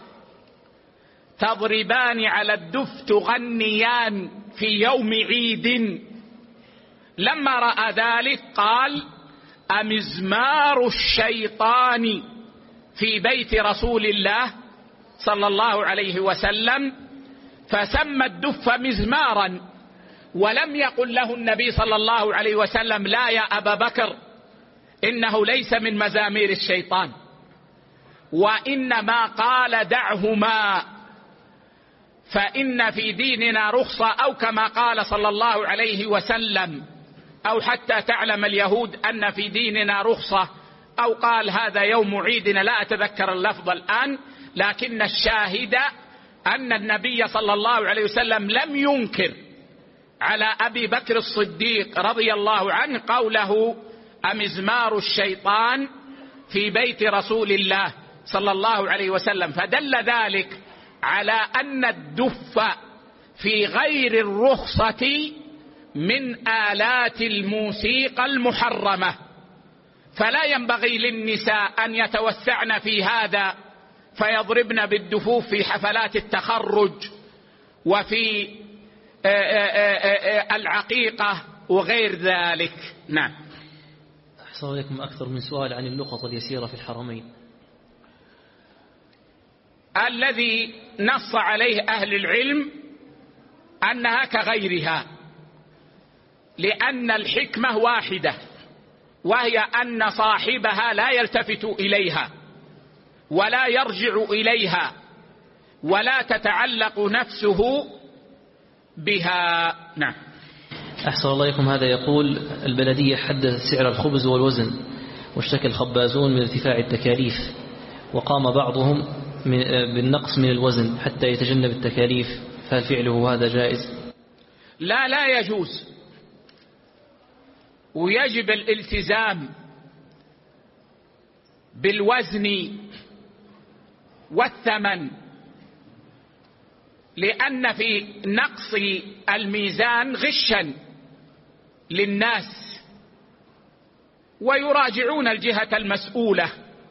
تضربان على الدف تغنيان في يوم عيد، لما رأى ذلك قال: أمزمار الشيطان في بيت رسول الله؟ صلى الله عليه وسلم فسمى الدف مزمارا، ولم يقل له النبي صلى الله عليه وسلم لا يا أبا بكر إنه ليس من مزامير الشيطان، وإنما قال دعهما فإن في ديننا رخصة، أو كما قال صلى الله عليه وسلم أو حتى تعلم اليهود أن في ديننا رخصة، أو قال هذا يوم عيدنا، لا أتذكر اللفظ الآن، لكن الشاهد أن النبي صلى الله عليه وسلم لم ينكر على أبي بكر الصديق رضي الله عنه قوله أمزمار الشيطان في بيت رسول الله صلى الله عليه وسلم، فدل ذلك على أن الدف في غير الرخصة من آلات الموسيقى المحرمة، فلا ينبغي للنساء أن يتوسعن في هذا فيضربن بالدفوف في حفلات التخرج وفي العقيقة وغير ذلك. نعم. أحسن عليكم أكثر من سؤال عن اللقط اليسيرة في الحرمين. الذي نص عليه أهل العلم أنها كغيرها، لأن الحكمة واحدة، وهي أن صاحبها لا يلتفت إليها ولا يرجع إليها ولا تتعلق نفسه بها. نعم. أحسن الله إليكم. هذا يقول البلدية حددت سعر الخبز والوزن، واشتكى الخبازون من ارتفاع التكاليف، وقام بعضهم بالنقص من الوزن حتى يتجنب التكاليف، فهل فعله هذا جائز؟ لا لا يجوز، ويجب الالتزام بالوزن والثمن، لأن في نقص الميزان غشا للناس، ويراجعون الجهة المسؤولة،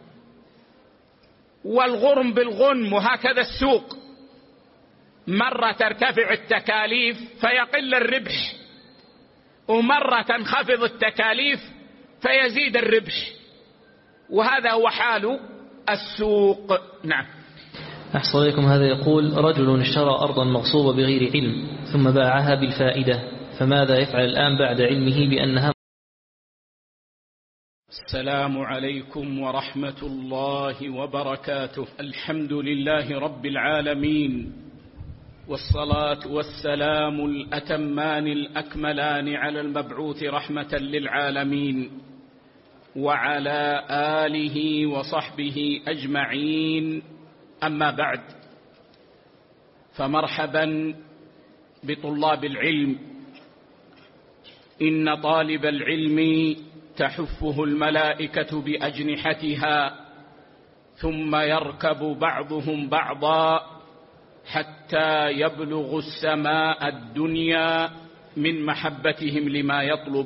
والغرم بالغنم، وهكذا السوق، مرة ترتفع التكاليف فيقل الربح، ومرة تنخفض التكاليف فيزيد الربح، وهذا هو حال السوق. نعم. أحسن عليكم. هذا يقول رجل اشترى أرضا مغصوبة بغير علم ثم باعها بالفائدة، فماذا يفعل الآن بعد علمه بأنها؟ السلام عليكم ورحمة الله وبركاته. الحمد لله رب العالمين، والصلاة والسلام الأتمان الأكملان على المبعوث رحمة للعالمين وعلى آله وصحبه أجمعين. أما بعد، فمرحبا بطلاب العلم، إن طالب العلم تحفه الملائكة بأجنحتها، ثم يركب بعضهم بعضا حتى يبلغ السماء الدنيا من محبتهم لما يطلب.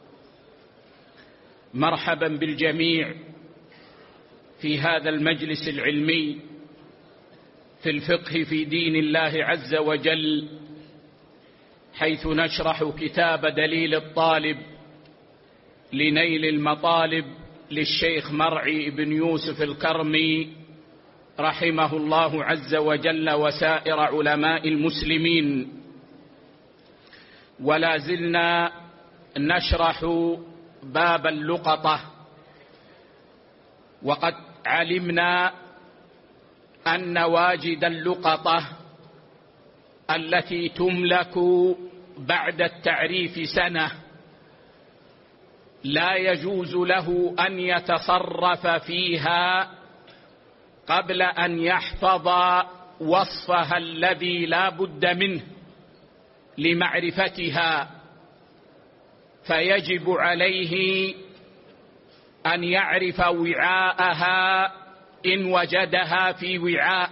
مرحبا بالجميع في هذا المجلس العلمي في الفقه في دين الله عز وجل، حيث نشرح كتاب دليل الطالب لنيل المطالب للشيخ مرعي بن يوسف الكرمي رحمه الله عز وجل وسائر علماء المسلمين. ولا زلنا نشرح باب اللقطة، وقد علمنا أن واجد اللقطة التي تملك بعد التعريف سنة لا يجوز له أن يتصرف فيها قبل أن يحفظ وصفها الذي لا بد منه لمعرفتها، فيجب عليه أن يعرف وعاءها إن وجدها في وعاء،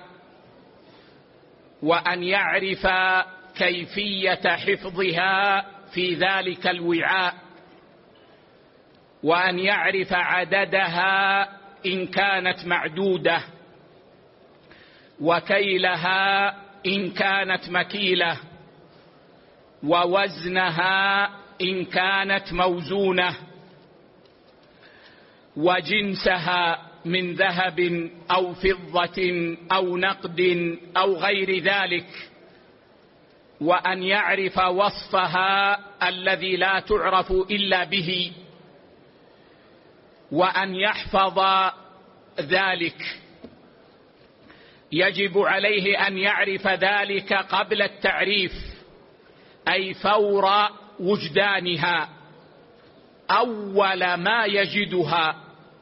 وأن يعرف كيفية حفظها في ذلك الوعاء، وأن يعرف عددها إن كانت معدودة، وكيلها إن كانت مكيلة، ووزنها إن كانت موزونة، وجنسها من ذهب أو فضة أو نقد أو غير ذلك، وأن يعرف وصفها الذي لا تعرف إلا به، وأن يحفظ ذلك. يجب عليه أن يعرف ذلك قبل التعريف، أي فور وجدانها، أول ما يجدها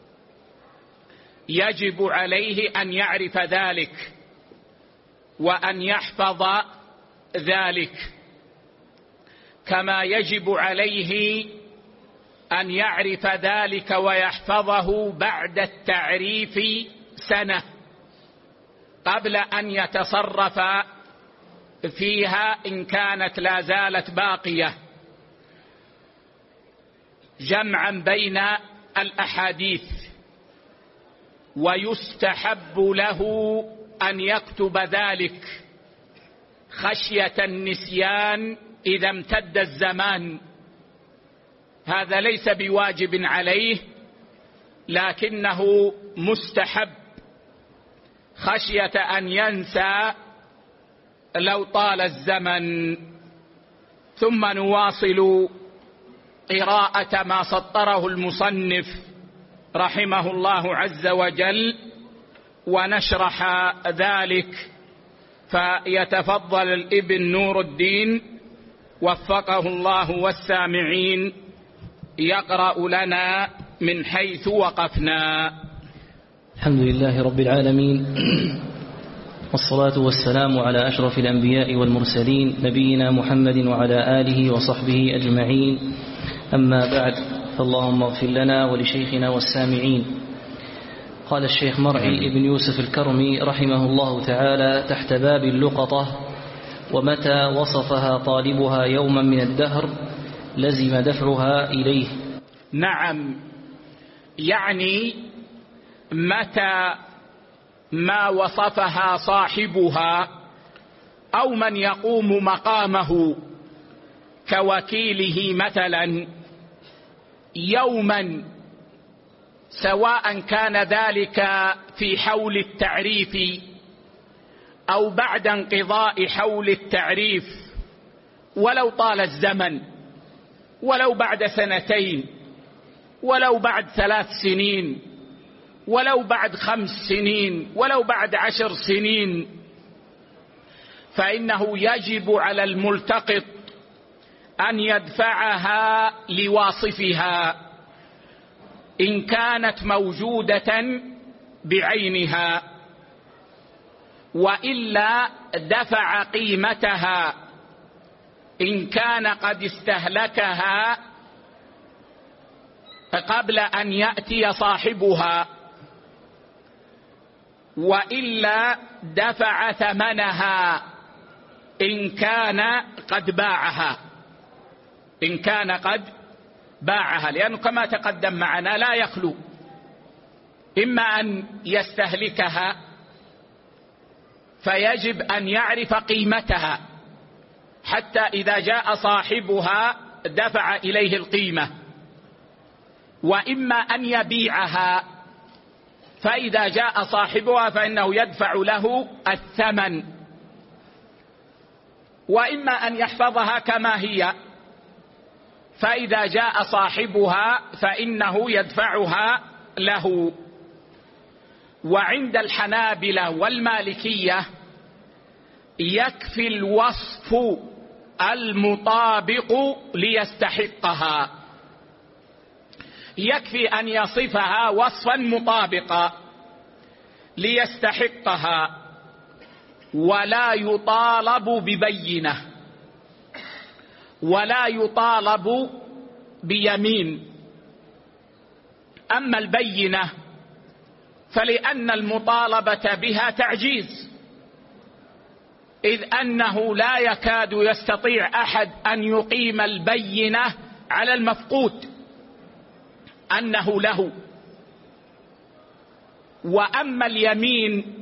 يجب عليه أن يعرف ذلك وأن يحفظ ذلك، كما يجب عليه أن يعرف ذلك ويحفظه بعد التعريف سنة قبل أن يتصرف فيها إن كانت لا زالت باقية، جمعا بين الأحاديث. ويستحب له أن يكتب ذلك خشية النسيان إذا امتد الزمان. هذا ليس بواجب عليه، لكنه مستحب خشية أن ينسى لو طال الزمن. ثم نواصل قراءة ما سطره المصنف رحمه الله عز وجل ونشرح ذلك، فيتفضل الابن نور الدين وفقه الله والسامعين يقرأ لنا من حيث وقفنا. الحمد لله رب العالمين، والصلاة والسلام على أشرف الأنبياء والمرسلين نبينا محمد وعلى آله وصحبه أجمعين. أما بعد، فاللهم اغفر لنا ولشيخنا والسامعين. قال الشيخ مرعي ابن يوسف الكرمي رحمه الله تعالى تحت باب اللقطة: ومتى وصفها طالبها يوما من الدهر لزم دفعها إليه. نعم، يعني متى ما وصفها صاحبها أو من يقوم مقامه كوكيله مثلا يوما، سواء كان ذلك في حول التعريف أو بعد انقضاء حول التعريف، ولو طال الزمن، ولو بعد سنتين، ولو بعد ثلاث سنين، ولو بعد خمس سنين، ولو بعد عشر سنين، فإنه يجب على الملتقط أن يدفعها لواصفها إن كانت موجودة بعينها، وإلا دفع قيمتها إن كان قد استهلكها قبل أن يأتي صاحبها، وإلا دفع ثمنها إن كان قد باعها إن كان قد باعها لأنه كما تقدم معنا لا يخلو إما أن يستهلكها فيجب أن يعرف قيمتها حتى إذا جاء صاحبها دفع إليه القيمة، وإما أن يبيعها، فإذا جاء صاحبها فإنه يدفع له الثمن، وإما أن يحفظها كما هي، فإذا جاء صاحبها فإنه يدفعها له. وعند الحنابلة والمالكية يكفي الوصف المطابق ليستحقها، يكفي أن يصفها وصفا مطابقا ليستحقها، ولا يطالب ببينة ولا يطالب بيمين. أما البينة فلأن المطالبة بها تعجيز، إذ أنه لا يكاد يستطيع أحد أن يقيم البينة على المفقود أنه له. وأما اليمين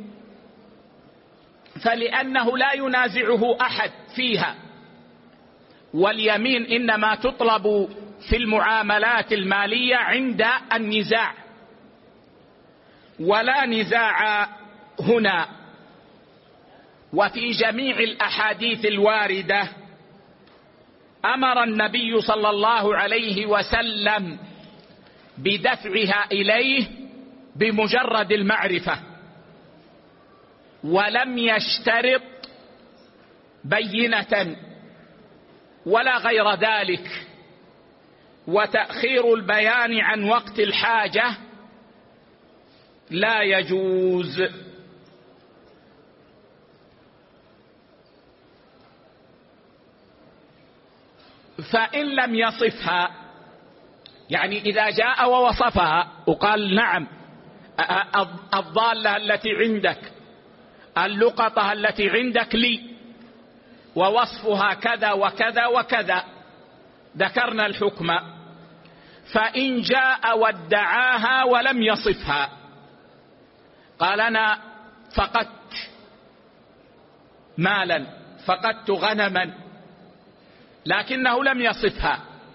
فلأنه لا ينازعه أحد فيها، واليمين إنما تطلب في المعاملات المالية عند النزاع، ولا نزاع هنا. وفي جميع الأحاديث الواردة أمر النبي صلى الله عليه وسلم بدفعها إليه بمجرد المعرفة، ولم يشترط بينة ولا غير ذلك. وتأخير البيان عن وقت الحاجة لا يجوز. فإن لم يصفها، يعني إذا جاء ووصفها وقال نعم الضالة التي عندك، اللقطة التي عندك لي، ووصفها كذا وكذا وكذا، ذكرنا الحكم. فإن جاء وادعاها ولم يصفها، قال أنا فقدت مالا، فقدت غنما، لكنه لم يصفها،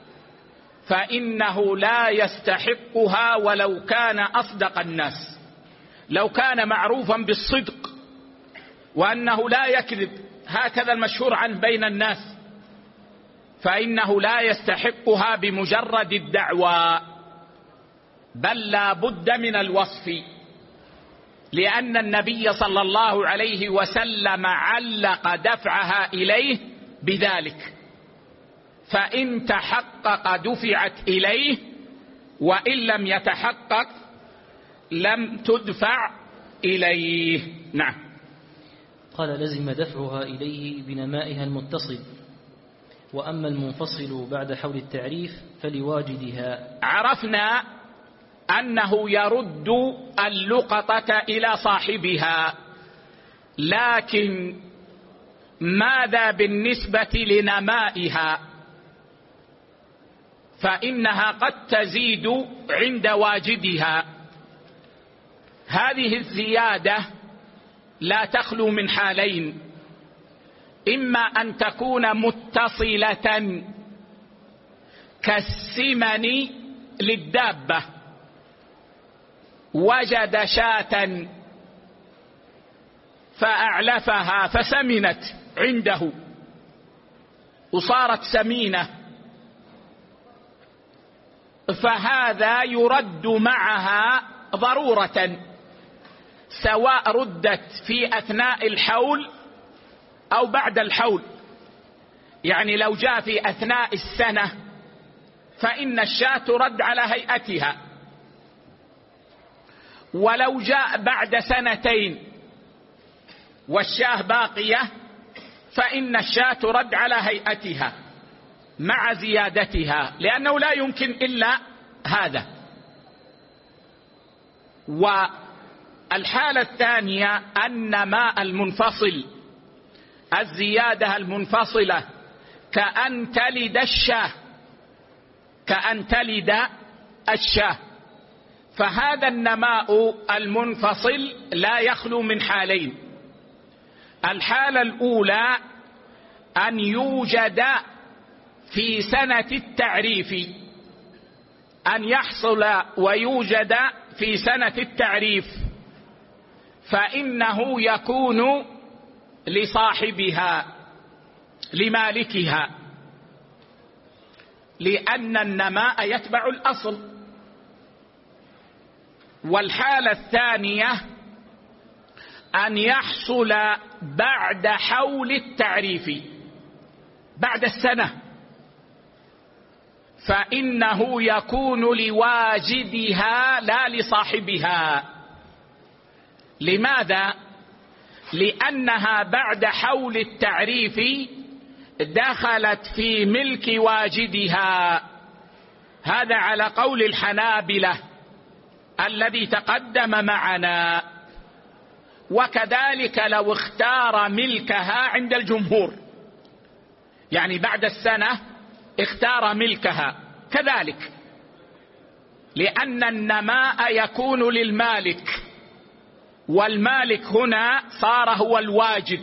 فإنه لا يستحقها ولو كان أصدق الناس. لو كان معروفا بالصدق وأنه لا يكذب، هكذا المشهور عنه بين الناس، فإنه لا يستحقها بمجرد الدعوى، بل لا بد من الوصف، لأن النبي صلى الله عليه وسلم علق دفعها إليه بذلك. فإن تحقق دفعت إليه، وإن لم يتحقق لم تدفع إليه. نعم. قال لزم دفعها إليه بنمائها المتصل، وأما المنفصل بعد حول التعريف فلواجدها. عرفنا أنه يرد اللقطة إلى صاحبها، لكن ماذا بالنسبة لنمائها؟ فإنها قد تزيد عند واجدها. هذه الزيادة لا تخلو من حالين: إما أن تكون متصلة كالسمن للدابة، وجد شاة فأعلفها فسمنت عنده وصارت سمينة، فهذا يرد معها ضرورة، سواء ردت في أثناء الحول أو بعد الحول. يعني لو جاء في أثناء السنة فإن الشاة ترد على هيئتها، ولو جاء بعد سنتين والشاة باقية فإن الشاة ترد على هيئتها مع زيادتها، لأنه لا يمكن إلا هذا. والحالة الثانية أن ماء المنفصل، الزيادة المنفصلة، كأن تلد الشاة، كأن تلد الشاة، فهذا النماء المنفصل لا يخلو من حالين: الحالة الأولى أن يوجد في سنة التعريف، أن يحصل ويوجد في سنة التعريف، فإنه يكون لصاحبها لمالكها، لأن النماء يتبع الأصل. والحالة الثانية أن يحصل بعد حول التعريف، بعد السنة، فإنه يكون لواجدها لا لصاحبها. لماذا؟ لأنها بعد حول التعريف دخلت في ملك واجدها، هذا على قول الحنابلة الذي تقدم معنا. وكذلك لو اختار ملكها عند الجمهور، يعني بعد السنة اختار ملكها كذلك، لأن النماء يكون للمالك، والمالك هنا صار هو الواجد،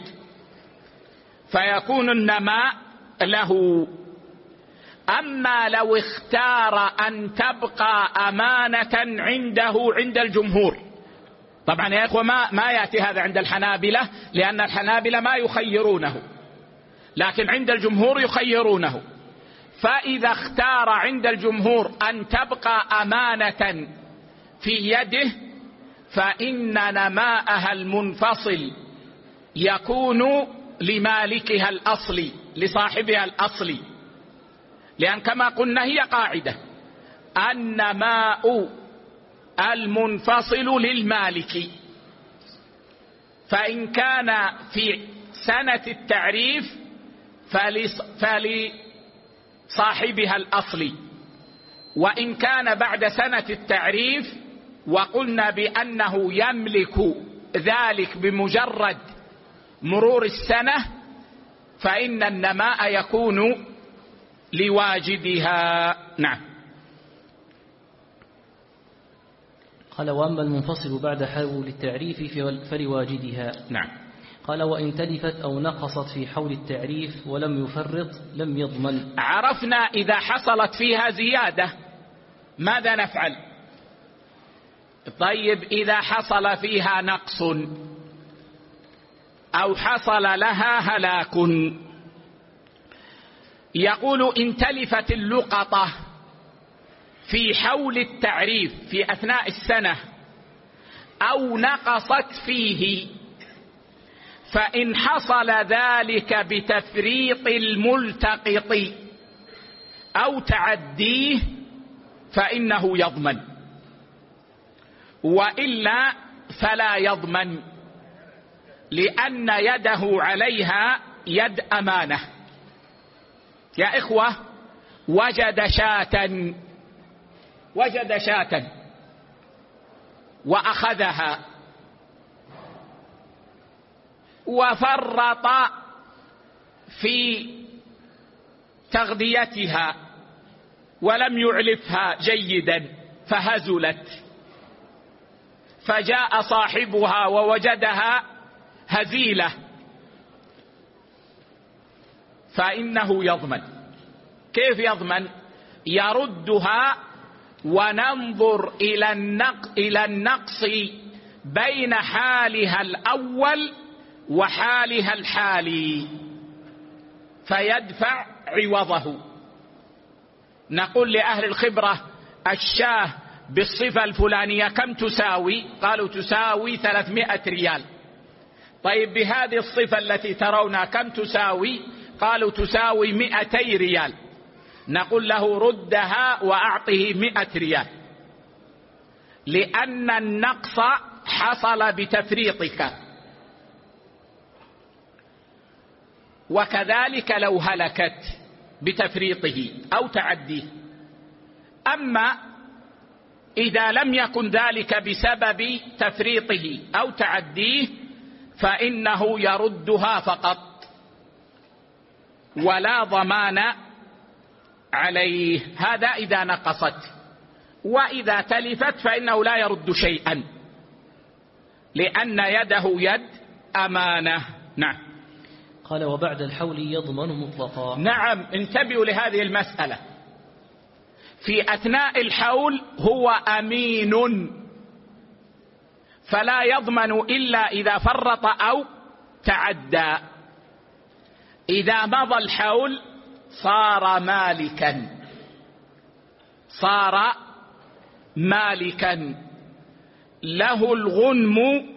فيكون النماء له. أما لو اختار أن تبقى أمانة عنده عند الجمهور طبعا يا إخوة ما, ما يأتي هذا عند الحنابلة، لأن الحنابلة ما يخيرونه، لكن عند الجمهور يخيرونه. فإذا اختار عند الجمهور أن تبقى أمانة في يده، فإن نماءها المنفصل يكون لمالكها الأصلي، لصاحبها الأصلي، لأن كما قلنا هي قاعدة النماء المنفصل للمالك، فإن كان في سنة التعريف فلصاحبها الأصلي، وإن كان بعد سنة التعريف وقلنا بأنه يملك ذلك بمجرد مرور السنة، فإن النماء يكون لواجدها. نعم. قال: وأما المنفصل بعد حول التعريف فلواجدها. نعم. قال: وإن تلفت أو نقصت في حول التعريف ولم يفرط لم يضمن. عرفنا إذا حصلت فيها زيادة ماذا نفعل؟ طيب إذا حصل فيها نقص أو حصل لها هلاك، يقول إن تلفت اللقطة في حول التعريف في أثناء السنة أو نقصت فيه، فإن حصل ذلك بتفريط الملتقط أو تعديه فإنه يضمن، وإلا فلا يضمن، لأن يده عليها يد أمانة. يا إخوة، وجد شاة وجد شاة وأخذها وفرط في تغذيتها ولم يعلفها جيدا فهزلت، فجاء صاحبها ووجدها هزيلة، فإنه يضمن. كيف يضمن؟ يردها وننظر إلى النقص, إلى النقص بين حالها الأول وحالها الحالي فيدفع عوضه. نقول لأهل الخبرة: الشاه بالصفة الفلانية كم تساوي؟ قالوا تساوي ثلاثمائة ريال. طيب بهذه الصفة التي ترونها كم تساوي؟ قالوا تساوي مئتي ريال. نقول له: ردها وأعطه مئة ريال، لأن النقص حصل بتفريطك. وكذلك لو هلكت بتفريطه أو تعديه. أما إذا لم يكن ذلك بسبب تفريطه أو تعديه فإنه يردها فقط ولا ضمان عليه. هذا إذا نقصت. وإذا تلفت فإنه لا يرد شيئا، لأن يده يد أمانة. نعم. قال: وبعد الحول يضمن مطلقا. نعم، انتبهوا لهذه المسألة. في أثناء الحول هو أمين، فلا يضمن إلا إذا فرط أو تعدى. إذا مضى الحول صار مالكا صار مالكا له الغنم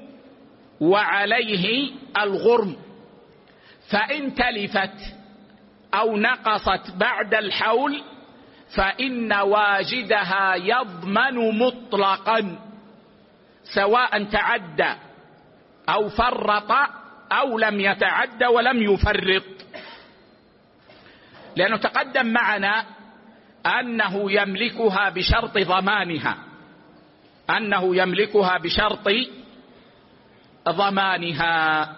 وعليه الغرم. فإن تلفت أو نقصت بعد الحول فإن واجدها يضمن مطلقا، سواء تعدى أو فرط أو لم يتعدى ولم يفرط، لأنه تقدم معنا أنه يملكها بشرط ضمانها أنه يملكها بشرط ضمانها.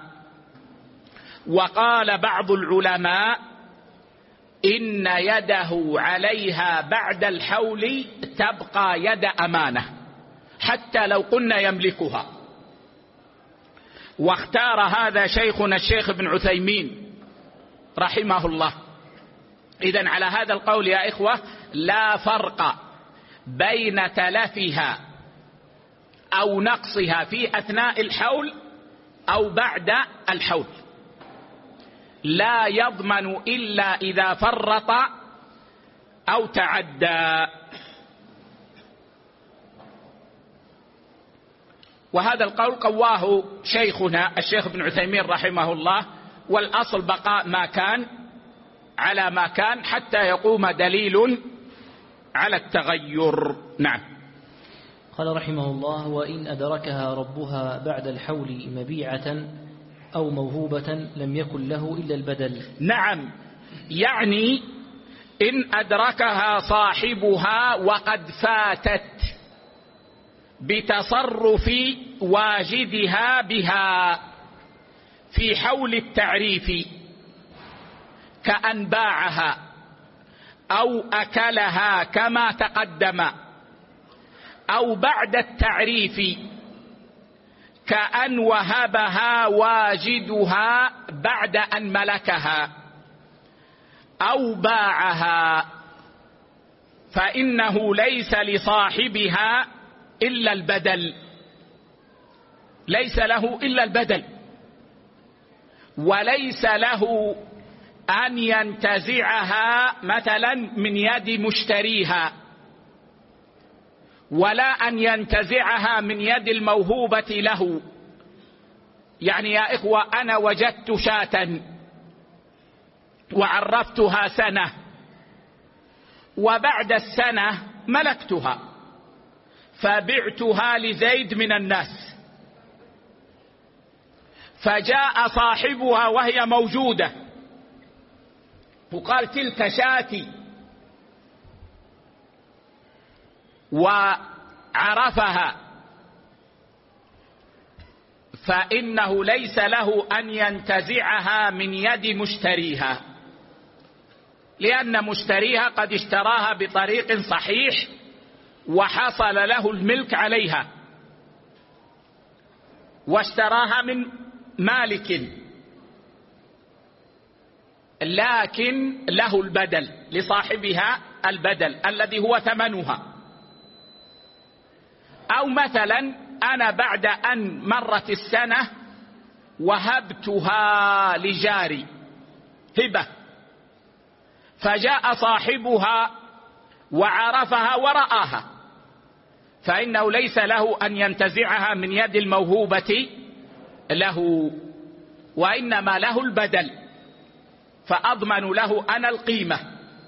وقال بعض العلماء: إن يده عليها بعد الحول تبقى يد أمانة حتى لو قلنا يملكها. واختار هذا شيخنا الشيخ ابن عثيمين رحمه الله. إذن على هذا القول يا إخوة لا فرق بين تلفها أو نقصها في أثناء الحول أو بعد الحول، لا يضمن إلا إذا فرط أو تعدى. وهذا القول قواه شيخنا الشيخ ابن عثيمين رحمه الله، والأصل بقاء ما كان على ما كان حتى يقوم دليل على التغير. نعم. قال رحمه الله: وإن أدركها ربها بعد الحول مبيعة أو موهوبة لم يكن له إلا البدل. نعم، يعني إن أدركها صاحبها وقد فاتت بتصرف واجدها بها في حول التعريف، كأن باعها أو أكلها كما تقدم، أو بعد التعريف كأن وهبها واجدها بعد أن ملكها أو باعها، فإنه ليس لصاحبها إلا البدل، ليس له إلا البدل، وليس له أن ينتزعها مثلا من يد مشتريها، ولا أن ينتزعها من يد الموهوبة له. يعني يا إخوة، أنا وجدت شاة وعرفتها سنة، وبعد السنة ملكتها فبعتها لزيد من الناس، فجاء صاحبها وهي موجودة وقال: تلك شاتي، وعرفها، فإنه ليس له أن ينتزعها من يد مشتريها، لأن مشتريها قد اشتراها بطريق صحيح وحصل له الملك عليها، واشتراها من مالك، لكن له البدل، لصاحبها البدل الذي هو ثمنها. أو مثلا أنا بعد أن مرت السنة وهبتها لجاري هبة، فجاء صاحبها وعرفها ورآها، فإنه ليس له أن ينتزعها من يد الموهوبة له، وإنما له البدل، فأضمن له أنا القيمة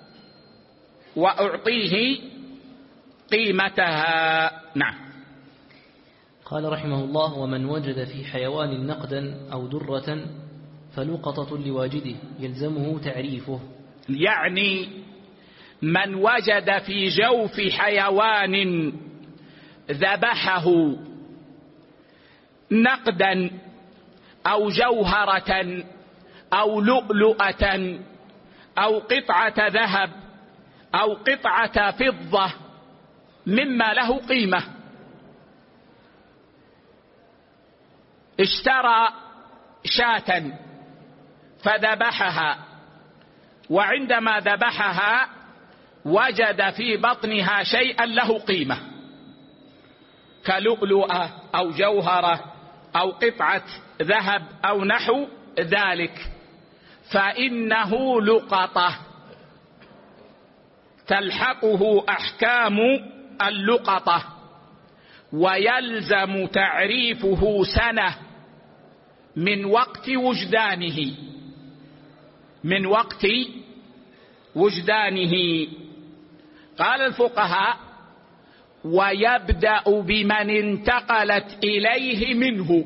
وأعطيه قيمتها. نعم. قال رحمه الله: ومن وجد في حيوان نقدا أو درة فلقطة لواجده يلزمه تعريفه. يعني من وجد في جوف حيوان ذبحه نقدا أو جوهرة أو لؤلؤة أو قطعة ذهب أو قطعة فضة مما له قيمة، اشترى شاة فذبحها، وعندما ذبحها وجد في بطنها شيئا له قيمة كلؤلؤة أو جوهرة أو قطعة ذهب أو نحو ذلك، فإنه لقطة تلحقه أحكام اللقطة، ويلزم تعريفه سنة من وقت وجدانه من وقت وجدانه. قال الفقهاء: ويبدأ بمن انتقلت إليه منه،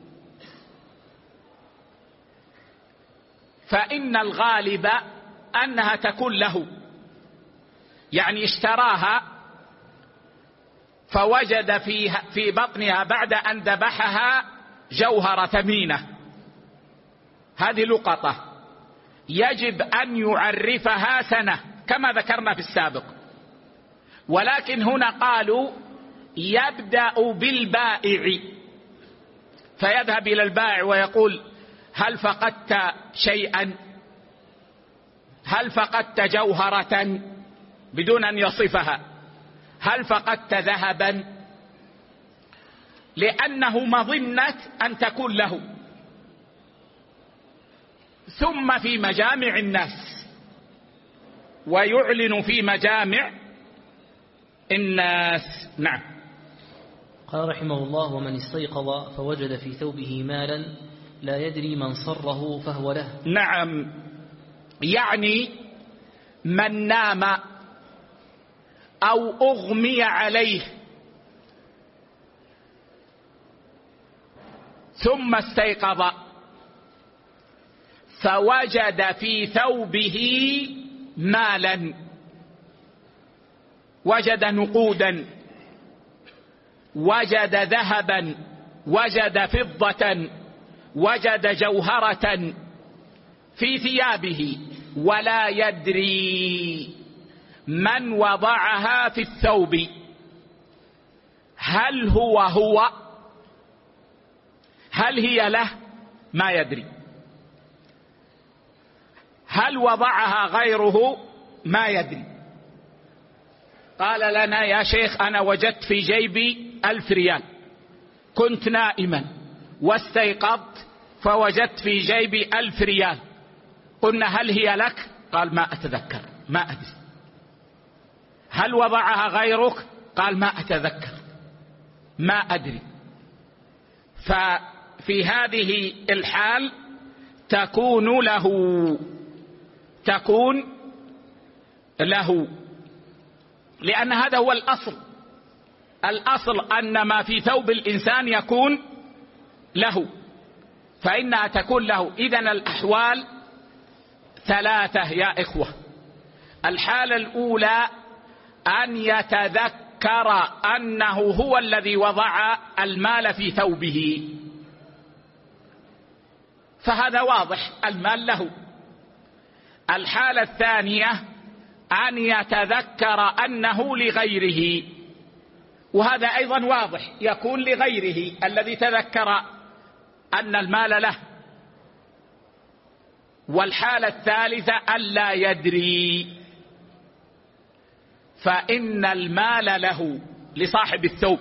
فإن الغالب أنها تكون له، يعني اشتراها فوجد فيها في بطنها بعد أن ذبحها جوهرة ثمينة، هذه لقطة، يجب أن يعرفها سنة كما ذكرنا في السابق. ولكن هنا قالوا يبدأ بالبائع، فيذهب إلى البائع ويقول: هل فقدت شيئا؟ هل فقدت جوهرة؟ بدون أن يصفها. هل فقدت ذهبا؟ لأنه مظنة أن تكون له، ثم في مجامع الناس، ويعلن في مجامع الناس. نعم. قال رحمه الله: ومن استيقظ فوجد في ثوبه مالا لا يدري من صره فهو له. نعم، يعني من نام أو أغمي عليه ثم استيقظ فوجد في ثوبه مالا، وجد نقودا، وجد ذهبا، وجد فضة، وجد جوهرة في ثيابه، ولا يدري من وضعها في الثوب، هل هو هو هل هي له؟ ما يدري. هل وضعها غيره؟ ما يدري. قال لنا: يا شيخ أنا وجدت في جيبي ألف ريال، كنت نائما واستيقظت فوجدت في جيبي ألف ريال. قلنا: هل هي لك؟ قال: ما أتذكر، ما أدري. هل وضعها غيرك؟ قال: ما أتذكر، ما أدري. ففي هذه الحال تكون له تكون له لأن هذا هو الأصل. الأصل أن ما في ثوب الإنسان يكون له، فإنها تكون له. إذن الأحوال ثلاثة يا إخوة. الحالة الأولى أن يتذكر أنه هو الذي وضع المال في ثوبه، فهذا واضح، المال له. الحالة الثانية أن يتذكر أنه لغيره، وهذا أيضا واضح، يكون لغيره الذي تذكر أن المال له. والحالة الثالثة ألا يدري، فإن المال له لصاحب الثوب،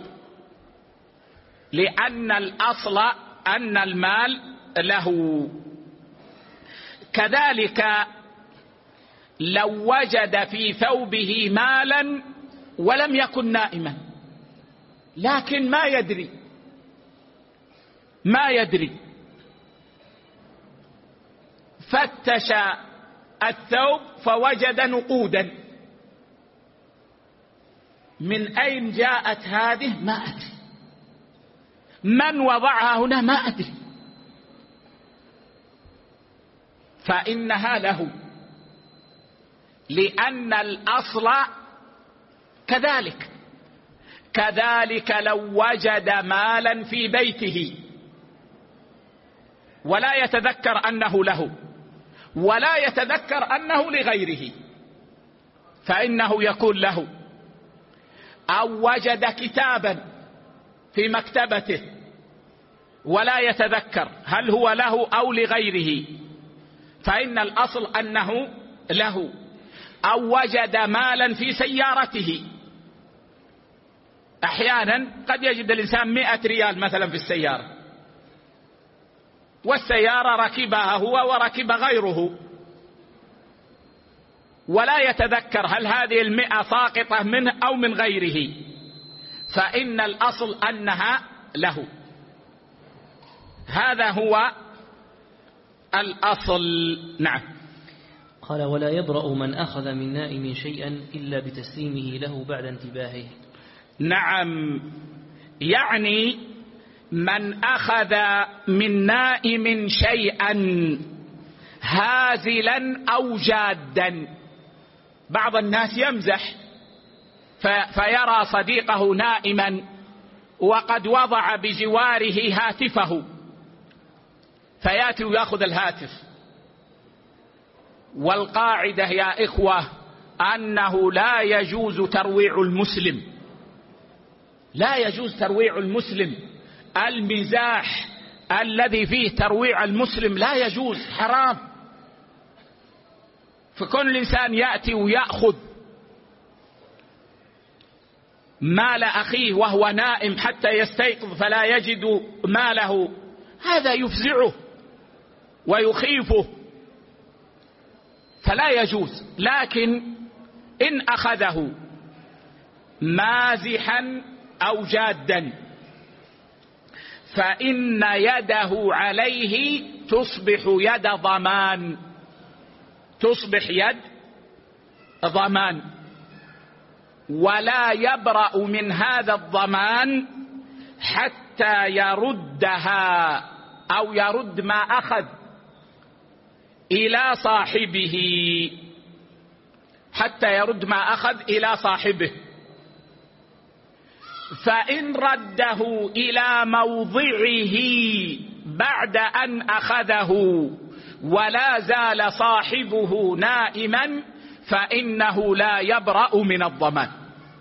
لأن الأصل أن المال له. كذلك لو وجد في ثوبه مالا ولم يكن نائما، لكن ما يدري ما يدري فتش الثوب فوجد نقودا، من أين جاءت هذه؟ ما أدري. من وضعها هنا؟ ما أدري. فإنها له، لأن الأصل كذلك. كذلك لو وجد مالا في بيته ولا يتذكر أنه له، ولا يتذكر أنه لغيره، فإنه يكون له. أو وجد كتابا في مكتبته ولا يتذكر هل هو له أو لغيره، فإن الأصل أنه له. أو وجد مالا في سيارته، أحيانا قد يجد الإنسان مئة ريال مثلا في السيارة، والسيارة ركبها هو وركب غيره، ولا يتذكر هل هذه المئة ساقطة منه أو من غيره، فإن الأصل أنها له. هذا هو الأصل. نعم. قال: ولا يبرأ من أخذ من نائم شيئا إلا بتسليمه له بعد انتباهه. نعم، يعني من أخذ من نائم شيئا هازلا أو جادا. بعض الناس يمزح فيرى صديقه نائما وقد وضع بجواره هاتفه، فيأتي ويأخذ الهاتف. والقاعدة يا إخوة أنه لا يجوز ترويع المسلم، لا يجوز ترويع المسلم. المزاح الذي فيه ترويع المسلم لا يجوز، حرام. فكون الإنسان يأتي ويأخذ مال أخيه وهو نائم حتى يستيقظ فلا يجد ماله، هذا يفزعه ويخيفه فلا يجوز. لكن إن أخذه مازحا أو جادا فإن يده عليه تصبح يد ضمان، تصبح يد ضمان، ولا يبرأ من هذا الضمان حتى يردها أو يرد ما أخذ إلى صاحبه، حتى يرد ما أخذ إلى صاحبه. فإن رده إلى موضعه بعد أن أخذه ولا زال صاحبه نائما فإنه لا يبرأ من الضمان.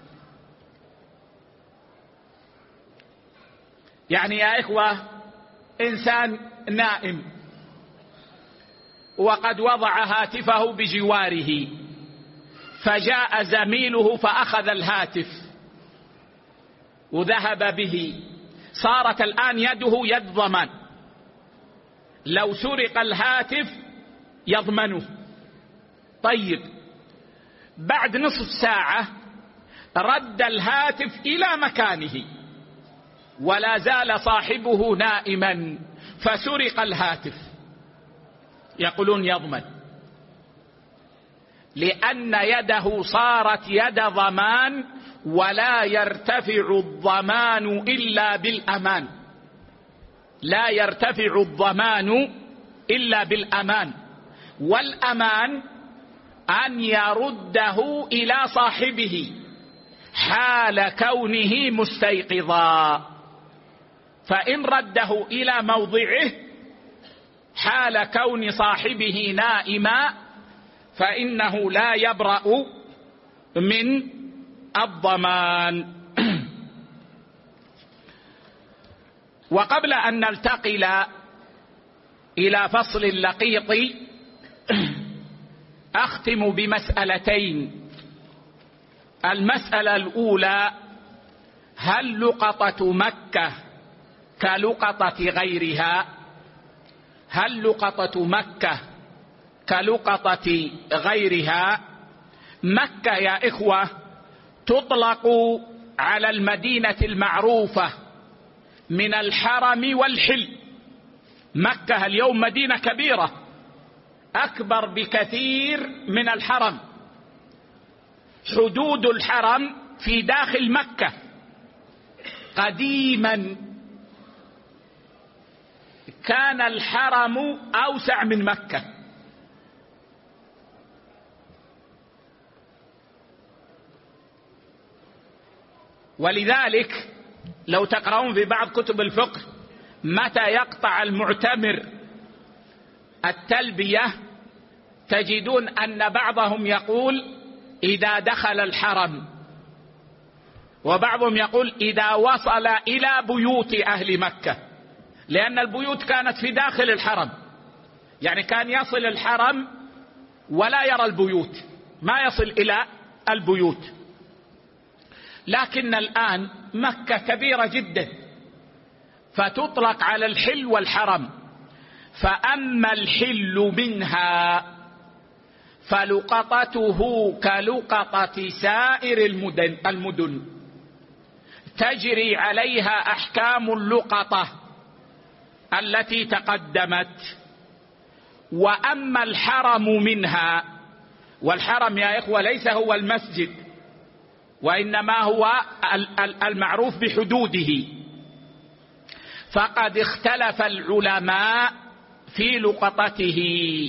يعني يا إخوة، إنسان نائم وقد وضع هاتفه بجواره، فجاء زميله فأخذ الهاتف وذهب به، صارت الآن يده يد ضمان. لو سرق الهاتف يضمنه. طيب، بعد نصف ساعة رد الهاتف إلى مكانه ولا زال صاحبه نائما فسرق الهاتف، يقولون يضمن، لأن يده صارت يد ضمان، ولا يرتفع الضمان إلا بالأمان، لا يرتفع الضمان إلا بالأمان، والأمان أن يرده إلى صاحبه حال كونه مستيقظا. فإن رده إلى موضعه حال كون صاحبه نائما فإنه لا يبرأ من الضمان. وقبل أن نلتقل إلى فصل اللقيط أختم بمسألتين. المسألة الأولى: هل لقطة مكة كلقطة غيرها؟ هل لقطة مكة كلقطة غيرها؟ مكة يا إخوة تطلق على المدينة المعروفة من الحرم والحل. مكة اليوم مدينة كبيرة أكبر بكثير من الحرم، حدود الحرم في داخل مكة. قديما كان الحرم أوسع من مكة، ولذلك لو تقرؤون في بعض كتب الفقه متى يقطع المعتمر التلبية تجدون أن بعضهم يقول إذا دخل الحرم، وبعضهم يقول إذا وصل إلى بيوت أهل مكة، لأن البيوت كانت في داخل الحرم، يعني كان يصل الحرم ولا يرى البيوت، ما يصل إلى البيوت. لكن الآن مكة كبيرة جدا فتطلق على الحل والحرم. فأما الحل منها فلقطته كلقطة سائر المدن, المدن تجري عليها أحكام اللقطة التي تقدمت. وأما الحرم منها، والحرم يا إخوة ليس هو المسجد، وإنما هو المعروف بحدوده، فقد اختلف العلماء في لقطته.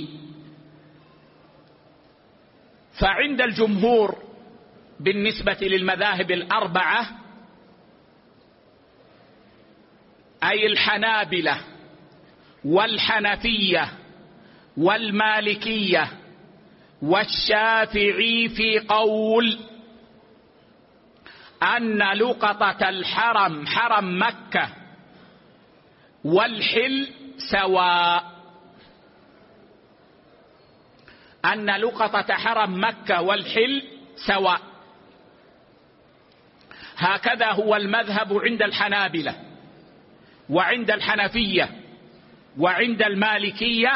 فعند الجمهور بالنسبة للمذاهب الأربعة أي الحنابلة والحنفية والمالكية والشافعي في قول أن لقطة الحرم حرم مكة والحل سواء، أن لقطة حرم مكة والحل سواء. هكذا هو المذهب عند الحنابلة وعند الحنفية وعند المالكية،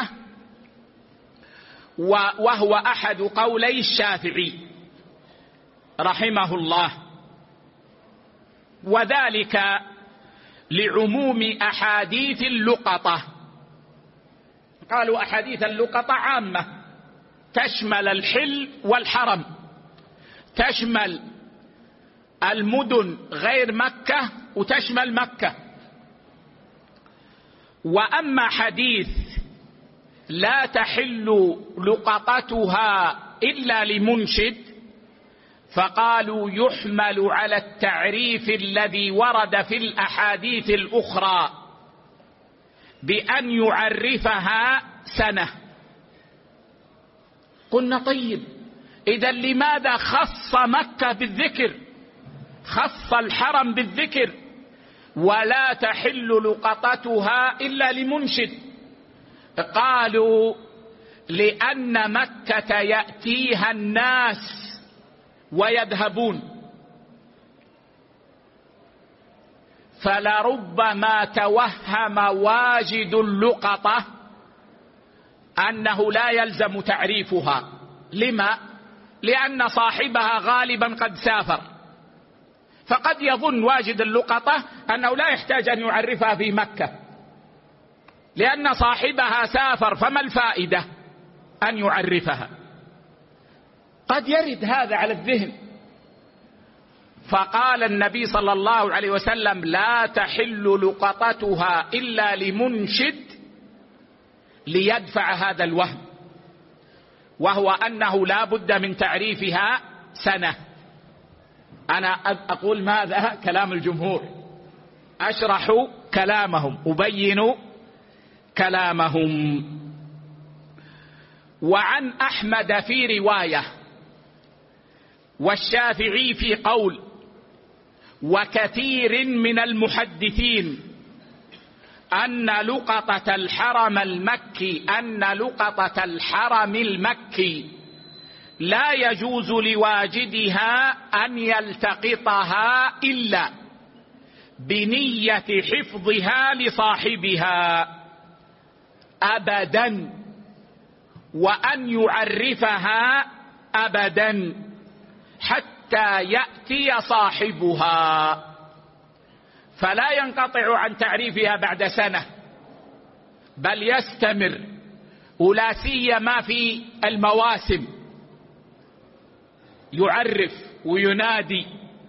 وهو أحد قولي الشافعي رحمه الله، وذلك لعموم أحاديث اللقطة. قالوا أحاديث اللقطة عامة تشمل الحل والحرم، تشمل المدن غير مكة وتشمل مكة. وأما حديث لا تحل لقطتها إلا لمنشد فقالوا يحمل على التعريف الذي ورد في الأحاديث الأخرى بأن يعرفها سنة. قلنا طيب إذن لماذا خص مكة بالذكر، خص الحرم بالذكر، ولا تحل لقطتها إلا لمنشد؟ قالوا لأن مكة يأتيها الناس ويذهبون، فلربما توهم واجد اللقطة أنه لا يلزم تعريفها. لما؟ لأن صاحبها غالبا قد سافر، فقد يظن واجد اللقطة أنه لا يحتاج أن يعرفها في مكة لأن صاحبها سافر، فما الفائدة أن يعرفها؟ قد يرد هذا على الذهن. فقال النبي صلى الله عليه وسلم لا تحل لقطتها إلا لمنشد ليدفع هذا الوهم، وهو أنه لا بد من تعريفها سنة. أنا أقول ماذا؟ كلام الجمهور، أشرح كلامهم، أبين كلامهم. وعن أحمد في رواية، والشافعي في قول، وكثير من المحدثين أن لقطة الحرم المكي أن لقطة الحرم المكي لا يجوز لواجدها أن يلتقطها إلا بنية حفظها لصاحبها أبدا، وأن يعرفها أبدا حتى يأتي صاحبها، فلا ينقطع عن تعريفها بعد سنة، بل يستمر، ولا سيما في المواسم يعرف وينادي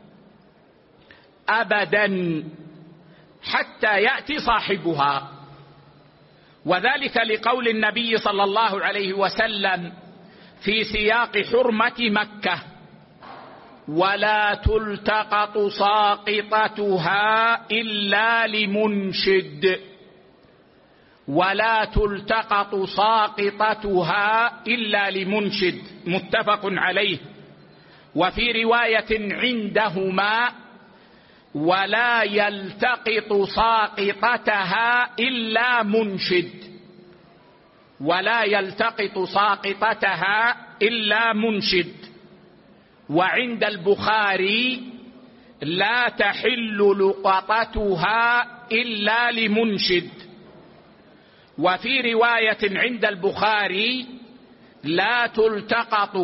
أبدا حتى يأتي صاحبها. وذلك لقول النبي صلى الله عليه وسلم في سياق حرمة مكة: ولا تلتقط ساقطتها إلا لمنشد، ولا تلتقط ساقطتها إلا لمنشد، متفق عليه. وفي رواية عندهما: ولا يلتقط ساقطتها إلا منشد، ولا يلتقط ساقطتها إلا منشد. وعند البخاري: لا تحل لقطتها إلا لمنشد. وفي رواية عند البخاري: لا تلتقط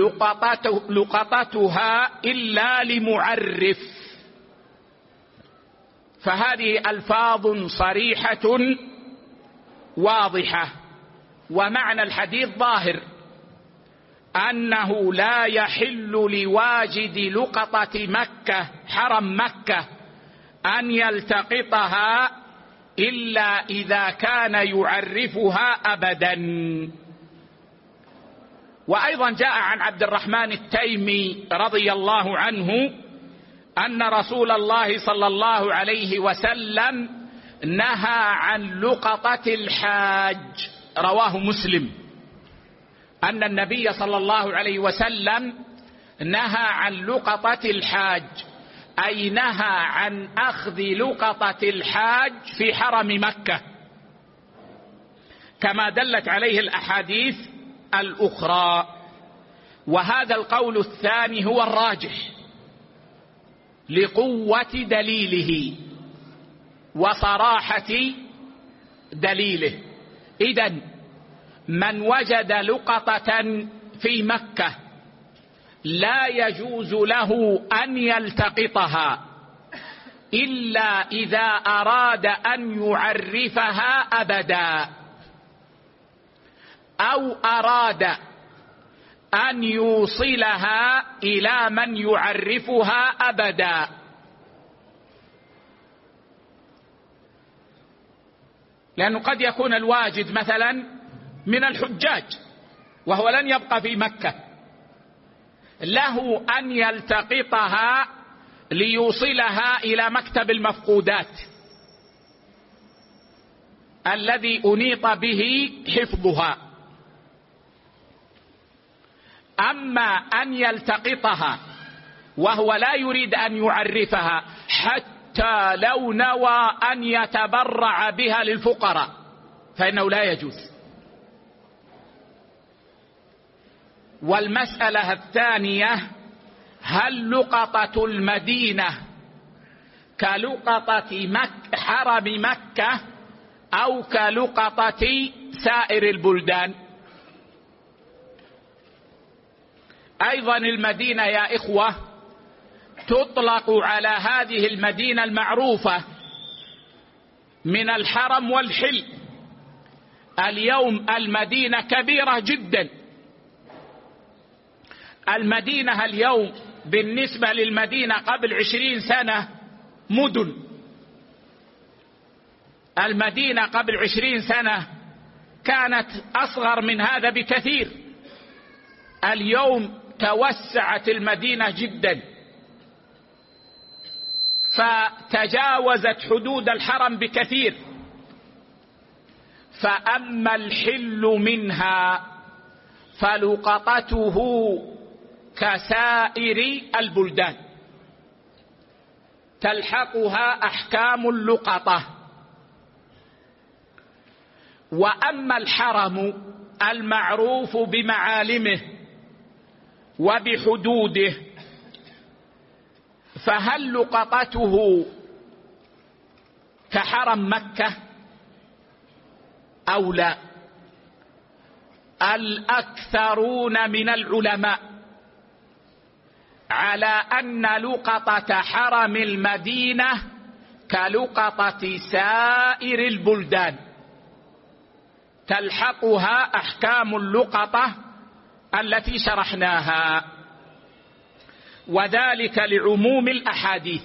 لقطتها إلا لمعرف. فهذه ألفاظ صريحة واضحة، ومعنى الحديث ظاهر، أنه لا يحل لواجد لقطة مكة حرم مكة أن يلتقطها إلا إذا كان يعرفها أبدا. وأيضا جاء عن عبد الرحمن التيمي رضي الله عنه أن رسول الله صلى الله عليه وسلم نهى عن لقطة الحاج، رواه مسلم، أن النبي صلى الله عليه وسلم نهى عن لقطة الحاج، أي نهى عن أخذ لقطة الحاج في حرم مكة، كما دلت عليه الأحاديث الأخرى. وهذا القول الثاني هو الراجح، لقوة دليله وصراحة دليله. إذن من وجد لقطة في مكة لا يجوز له أن يلتقطها إلا إذا أراد أن يعرفها أبدا، أو أراد أن يوصلها إلى من يعرفها أبدا. لأنه قد يكون الواجد مثلا من الحجاج وهو لن يبقى في مكة، له أن يلتقطها ليوصلها إلى مكتب المفقودات الذي أنيط به حفظها. أما أن يلتقطها وهو لا يريد أن يعرفها حتى لو نوى أن يتبرع بها للفقراء فإنه لا يجوز. والمسألة الثانية: هل لقطة المدينة كلقطة مك حرم مكة أو كلقطة سائر البلدان؟ أيضا المدينة يا إخوة تطلق على هذه المدينة المعروفة من الحرم والحل. اليوم المدينة كبيرة جدا. المدينة اليوم بالنسبة للمدينة قبل عشرين سنة مدن. المدينة قبل عشرين سنة كانت أصغر من هذا بكثير. اليوم توسعت المدينة جدا، فتجاوزت حدود الحرم بكثير. فأما الحل منها فلقطته كسائر البلدان، تلحقها أحكام اللقطة. وأما الحرم المعروف بمعالمه وبحدوده فهل لقطته كحرم مكة أو لا؟ الأكثرون من العلماء على أن لقطة حرم المدينة كلقطة سائر البلدان، تلحقها أحكام اللقطة التي شرحناها، وذلك لعموم الأحاديث.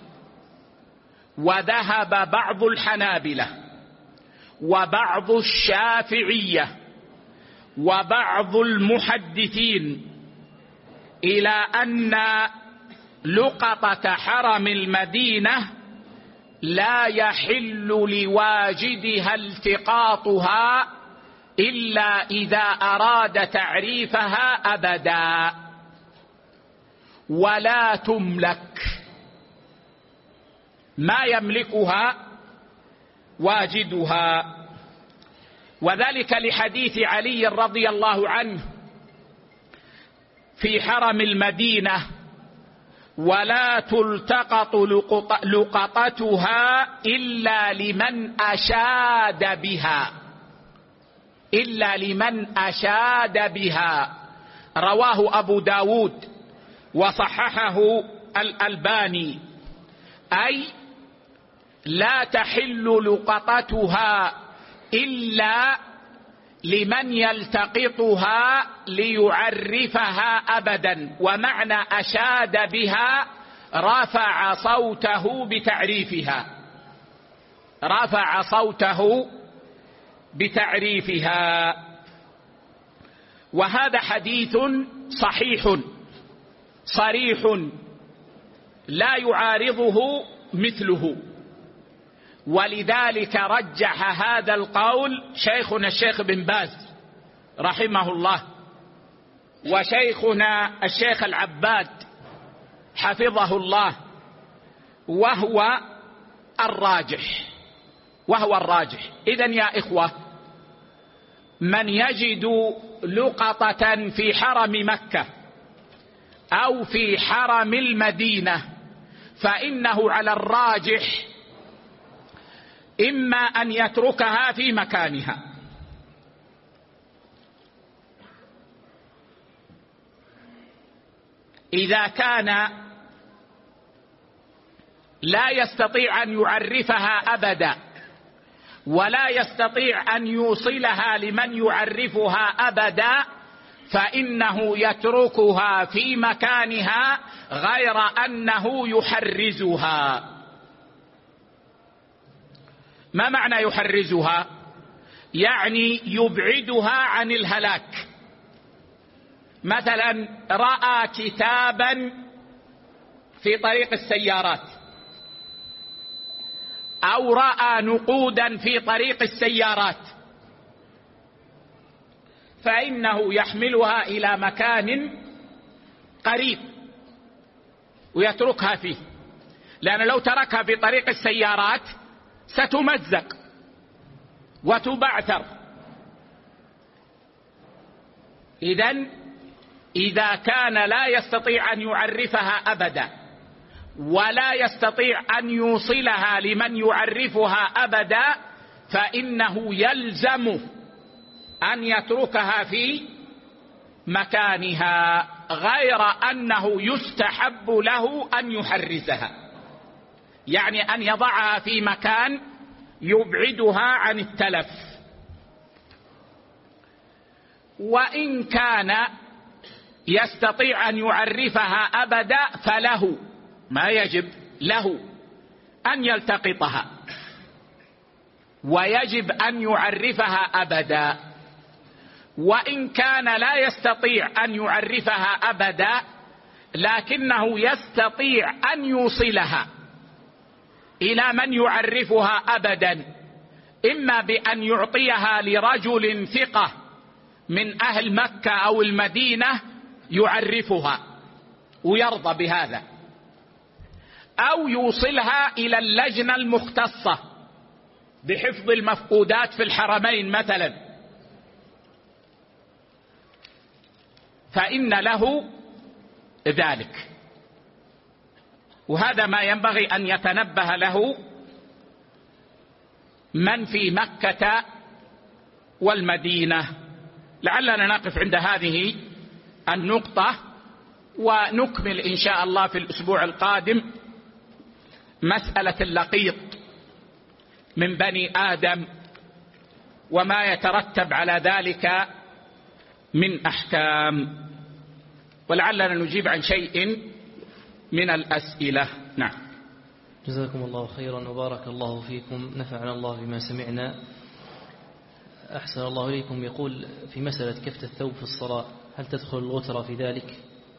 وذهب بعض الحنابلة وبعض الشافعية وبعض المحدثين إلى أن لقطة حرم المدينة لا يحل لواجدها التقاطها إلا إذا أراد تعريفها أبدا، ولا تملك، ما يملكها واجدها. وذلك لحديث علي رضي الله عنه في حرم المدينة: ولا تلتقط لقطتها إلا لمن أشاد بها، إلا لمن أشاد بها. رواه أبو داود وصححه الألباني. أي لا تحل لقطتها إلا لمن يلتقطها ليعرفها أبدا. ومعنى أشاد بها رفع صوته بتعريفها، رفع صوته بتعريفها. وهذا حديث صحيح صريح لا يعارضه مثله، ولذلك رجح هذا القول شيخنا الشيخ بن باز رحمه الله، وشيخنا الشيخ العباد حفظه الله، وهو الراجح وهو الراجح. إذن يا إخوة، من يجد لقطة في حرم مكة أو في حرم المدينة فإنه على الراجح إما أن يتركها في مكانها، إذا كان لا يستطيع أن يعرفها أبدا ولا يستطيع أن يوصلها لمن يعرفها أبدا، فإنه يتركها في مكانها غير أنه يحرزها. ما معنى يحرزها؟ يعني يبعدها عن الهلاك. مثلا رأى كتابا في طريق السيارات أو رأى نقودا في طريق السيارات، فإنه يحملها إلى مكان قريب ويتركها فيه، لأن لو تركها في طريق السيارات ستمزق وتبعثر. إذن إذا كان لا يستطيع أن يعرفها أبدا ولا يستطيع أن يوصلها لمن يعرفها أبدا، فإنه يلزم أن يتركها في مكانها، غير أنه يستحب له أن يحرزها، يعني أن يضعها في مكان يبعدها عن التلف. وإن كان يستطيع أن يعرفها أبدا فله، ما يجب له أن يلتقطها، ويجب أن يعرفها أبدا. وإن كان لا يستطيع أن يعرفها أبدا لكنه يستطيع أن يوصلها إلى من يعرفها أبدا، إما بأن يعطيها لرجل ثقة من أهل مكة أو المدينة يعرفها ويرضى بهذا، أو يوصلها إلى اللجنة المختصة بحفظ المفقودات في الحرمين مثلا، فإن له ذلك. وهذا ما ينبغي أن يتنبه له من في مكة والمدينة. لعلنا نقف عند هذه النقطة ونكمل إن شاء الله في الأسبوع القادم مسألة اللقيط من بني آدم وما يترتب على ذلك من أحكام، ولعلنا نجيب عن شيء من الأسئلة. نعم. جزاكم الله خيرا وبارك الله فيكم، نفعنا الله بما سمعنا. أحسن الله إليكم. يقول في مسألة كفت الثوب في الصلاة، هل تدخل الغترة في ذلك؟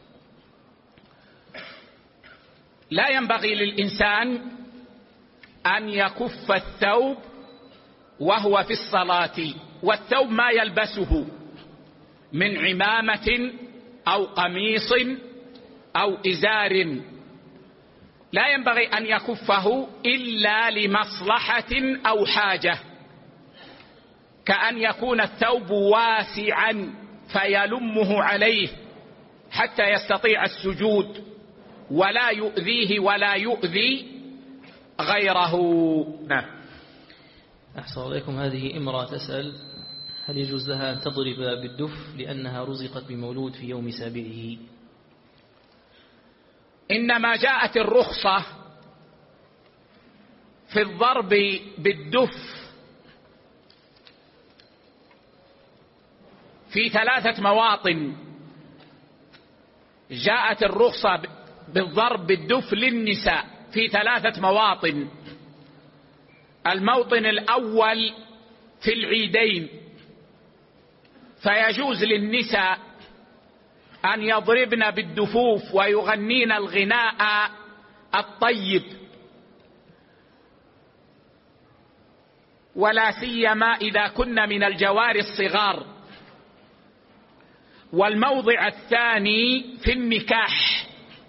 لا ينبغي للإنسان أن يكف الثوب وهو في الصلاة، والثوب ما يلبسه من عمامة أو قميص أو إزار، لا ينبغي أن يكفه إلا لمصلحة أو حاجة، كأن يكون الثوب واسعا فيلمه عليه حتى يستطيع السجود ولا يؤذيه ولا يؤذي غيره. نعم. أحسن عليكم. هذه امرأة تسأل هل يجوز لها أن تضرب بالدف لأنها رزقت بمولود في يوم سابعه؟ إنما جاءت الرخصة في الضرب بالدف في ثلاثة مواطن. جاءت الرخصة بالضرب بالدف للنساء في ثلاثة مواطن. الموطن الأول في العيدين، فيجوز للنساء أن يضربن بالدفوف ويغنين الغناء الطيب، ولا سيما إذا كن من الجوار الصغار. والموضع الثاني في النكاح،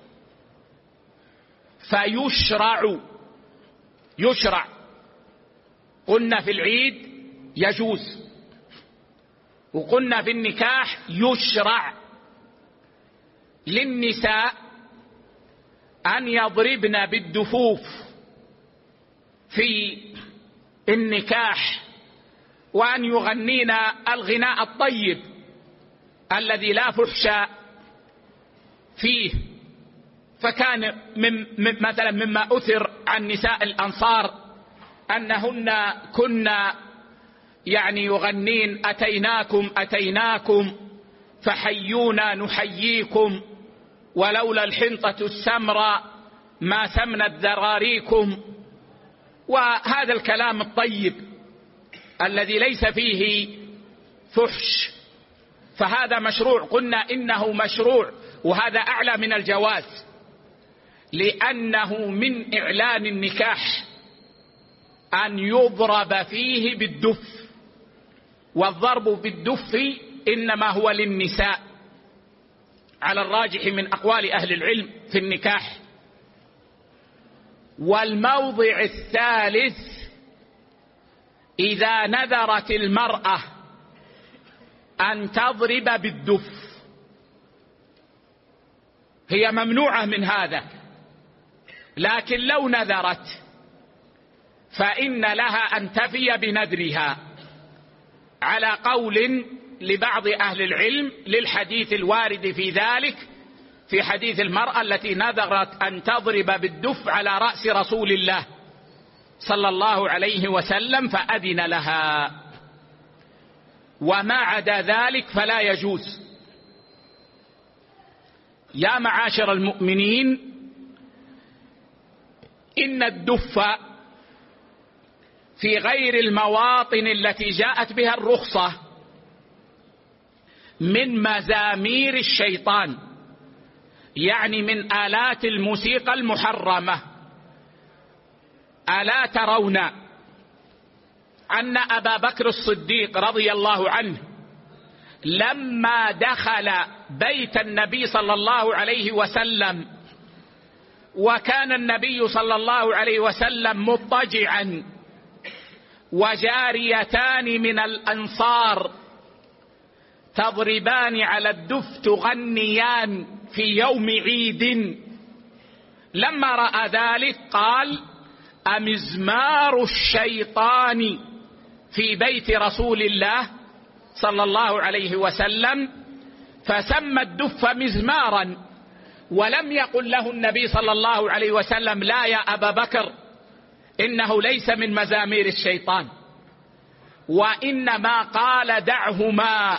فيشرع يشرع قلنا في العيد يجوز، وقلنا في النكاح يشرع للنساء أن يضربن بالدفوف في النكاح، وأن يغنين الغناء الطيب الذي لا فحش فيه. فكان من مثلا مما أثر عن نساء الأنصار أنهن كنا يعني يغنين أتيناكم أتيناكم فحيونا نحييكم، ولولا الحنطة السمراء ما سمنت ذراريكم، وهذا الكلام الطيب الذي ليس فيه فحش، فهذا مشروع. قلنا إنه مشروع، وهذا أعلى من الجواز، لأنه من إعلان النكاح أن يضرب فيه بالدف، والضرب بالدف إنما هو للنساء على الراجح من أقوال أهل العلم في النكاح. والموضع الثالث إذا نذرت المرأة أن تضرب بالدف، هي ممنوعة من هذا، لكن لو نذرت فإن لها أن تفي بنذرها، على قول لبعض أهل العلم للحديث الوارد في ذلك، في حديث المرأة التي نذرت أن تضرب بالدف على رأس رسول الله صلى الله عليه وسلم فأذن لها، وما عدا ذلك فلا يجوز. يا معاشر المؤمنين، إن الدف في غير المواطن التي جاءت بها الرخصة من مزامير الشيطان، يعني من آلات الموسيقى المحرمة. ألا ترون أن أبا بكر الصديق رضي الله عنه لما دخل بيت النبي صلى الله عليه وسلم، وكان النبي صلى الله عليه وسلم مضطجعا وجاريتان من الأنصار تضربان على الدف تغنيان في يوم عيد، لما رأى ذلك قال: أمزمار الشيطان في بيت رسول الله صلى الله عليه وسلم، فسمى الدف مزمارا، ولم يقل له النبي صلى الله عليه وسلم: لا يا أبا بكر، إنه ليس من مزامير الشيطان، وإنما قال: دعهما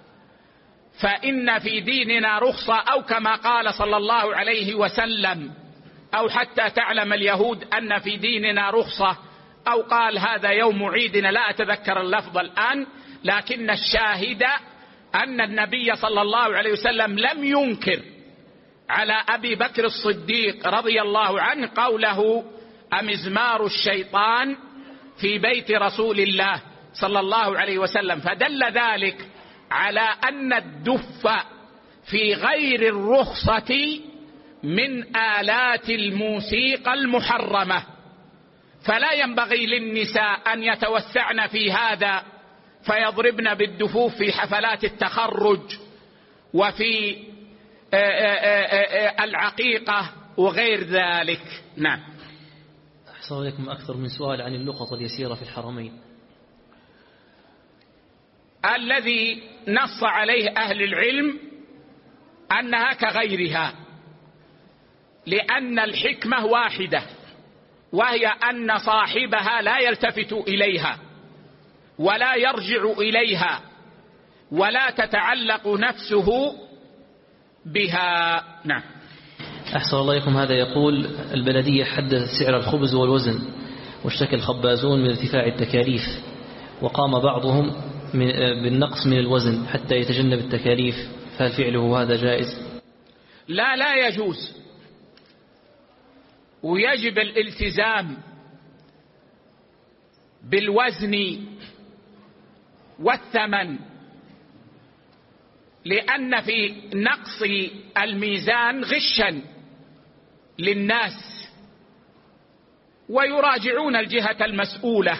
فإن في ديننا رخصة، أو كما قال صلى الله عليه وسلم: أو حتى تعلم اليهود أن في ديننا رخصة، أو قال: هذا يوم عيدنا، لا أتذكر اللفظ الآن، لكن الشاهد أن النبي صلى الله عليه وسلم لم ينكر على أبي بكر الصديق رضي الله عنه قوله: أمزمار الشيطان في بيت رسول الله صلى الله عليه وسلم، فدل ذلك على أن الدف في غير الرخصة من آلات الموسيقى المحرمة، فلا ينبغي للنساء أن يتوسعن في هذا فيضربن بالدفوف في حفلات التخرج وفي العقيقة وغير ذلك. نعم. أحصل لكم أكثر من سؤال عن اللقطة اليسيرة في الحرمين. الذي نص عليه أهل العلم أنها كغيرها، لأن الحكمة واحدة، وهي أن صاحبها لا يلتفت إليها ولا يرجع إليها ولا تتعلق نفسه بها. نعم. أحسن الله إليكم. هذا يقول: البلدية حددت سعر الخبز والوزن، واشتكى الخبازون من ارتفاع التكاليف، وقام بعضهم بالنقص من الوزن حتى يتجنب التكاليف، فهل فعله هذا جائز؟ لا لا يجوز، ويجب الالتزام بالوزن والثمن، لأن في نقص الميزان غشا للناس، ويراجعون الجهة المسؤولة،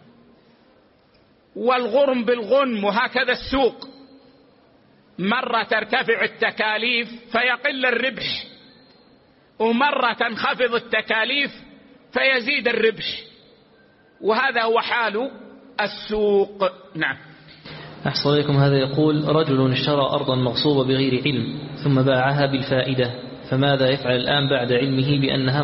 والغرم بالغنم، وهكذا السوق، مرة ترتفع التكاليف فيقل الربح، ومرة تنخفض التكاليف فيزيد الربح، وهذا هو حال السوق. نعم. أحسن إليكم. هذا يقول: رجل اشترى أرضا مغصوبة بغير علم ثم باعها بالفائدة، فماذا يفعل الآن بعد علمه بأنها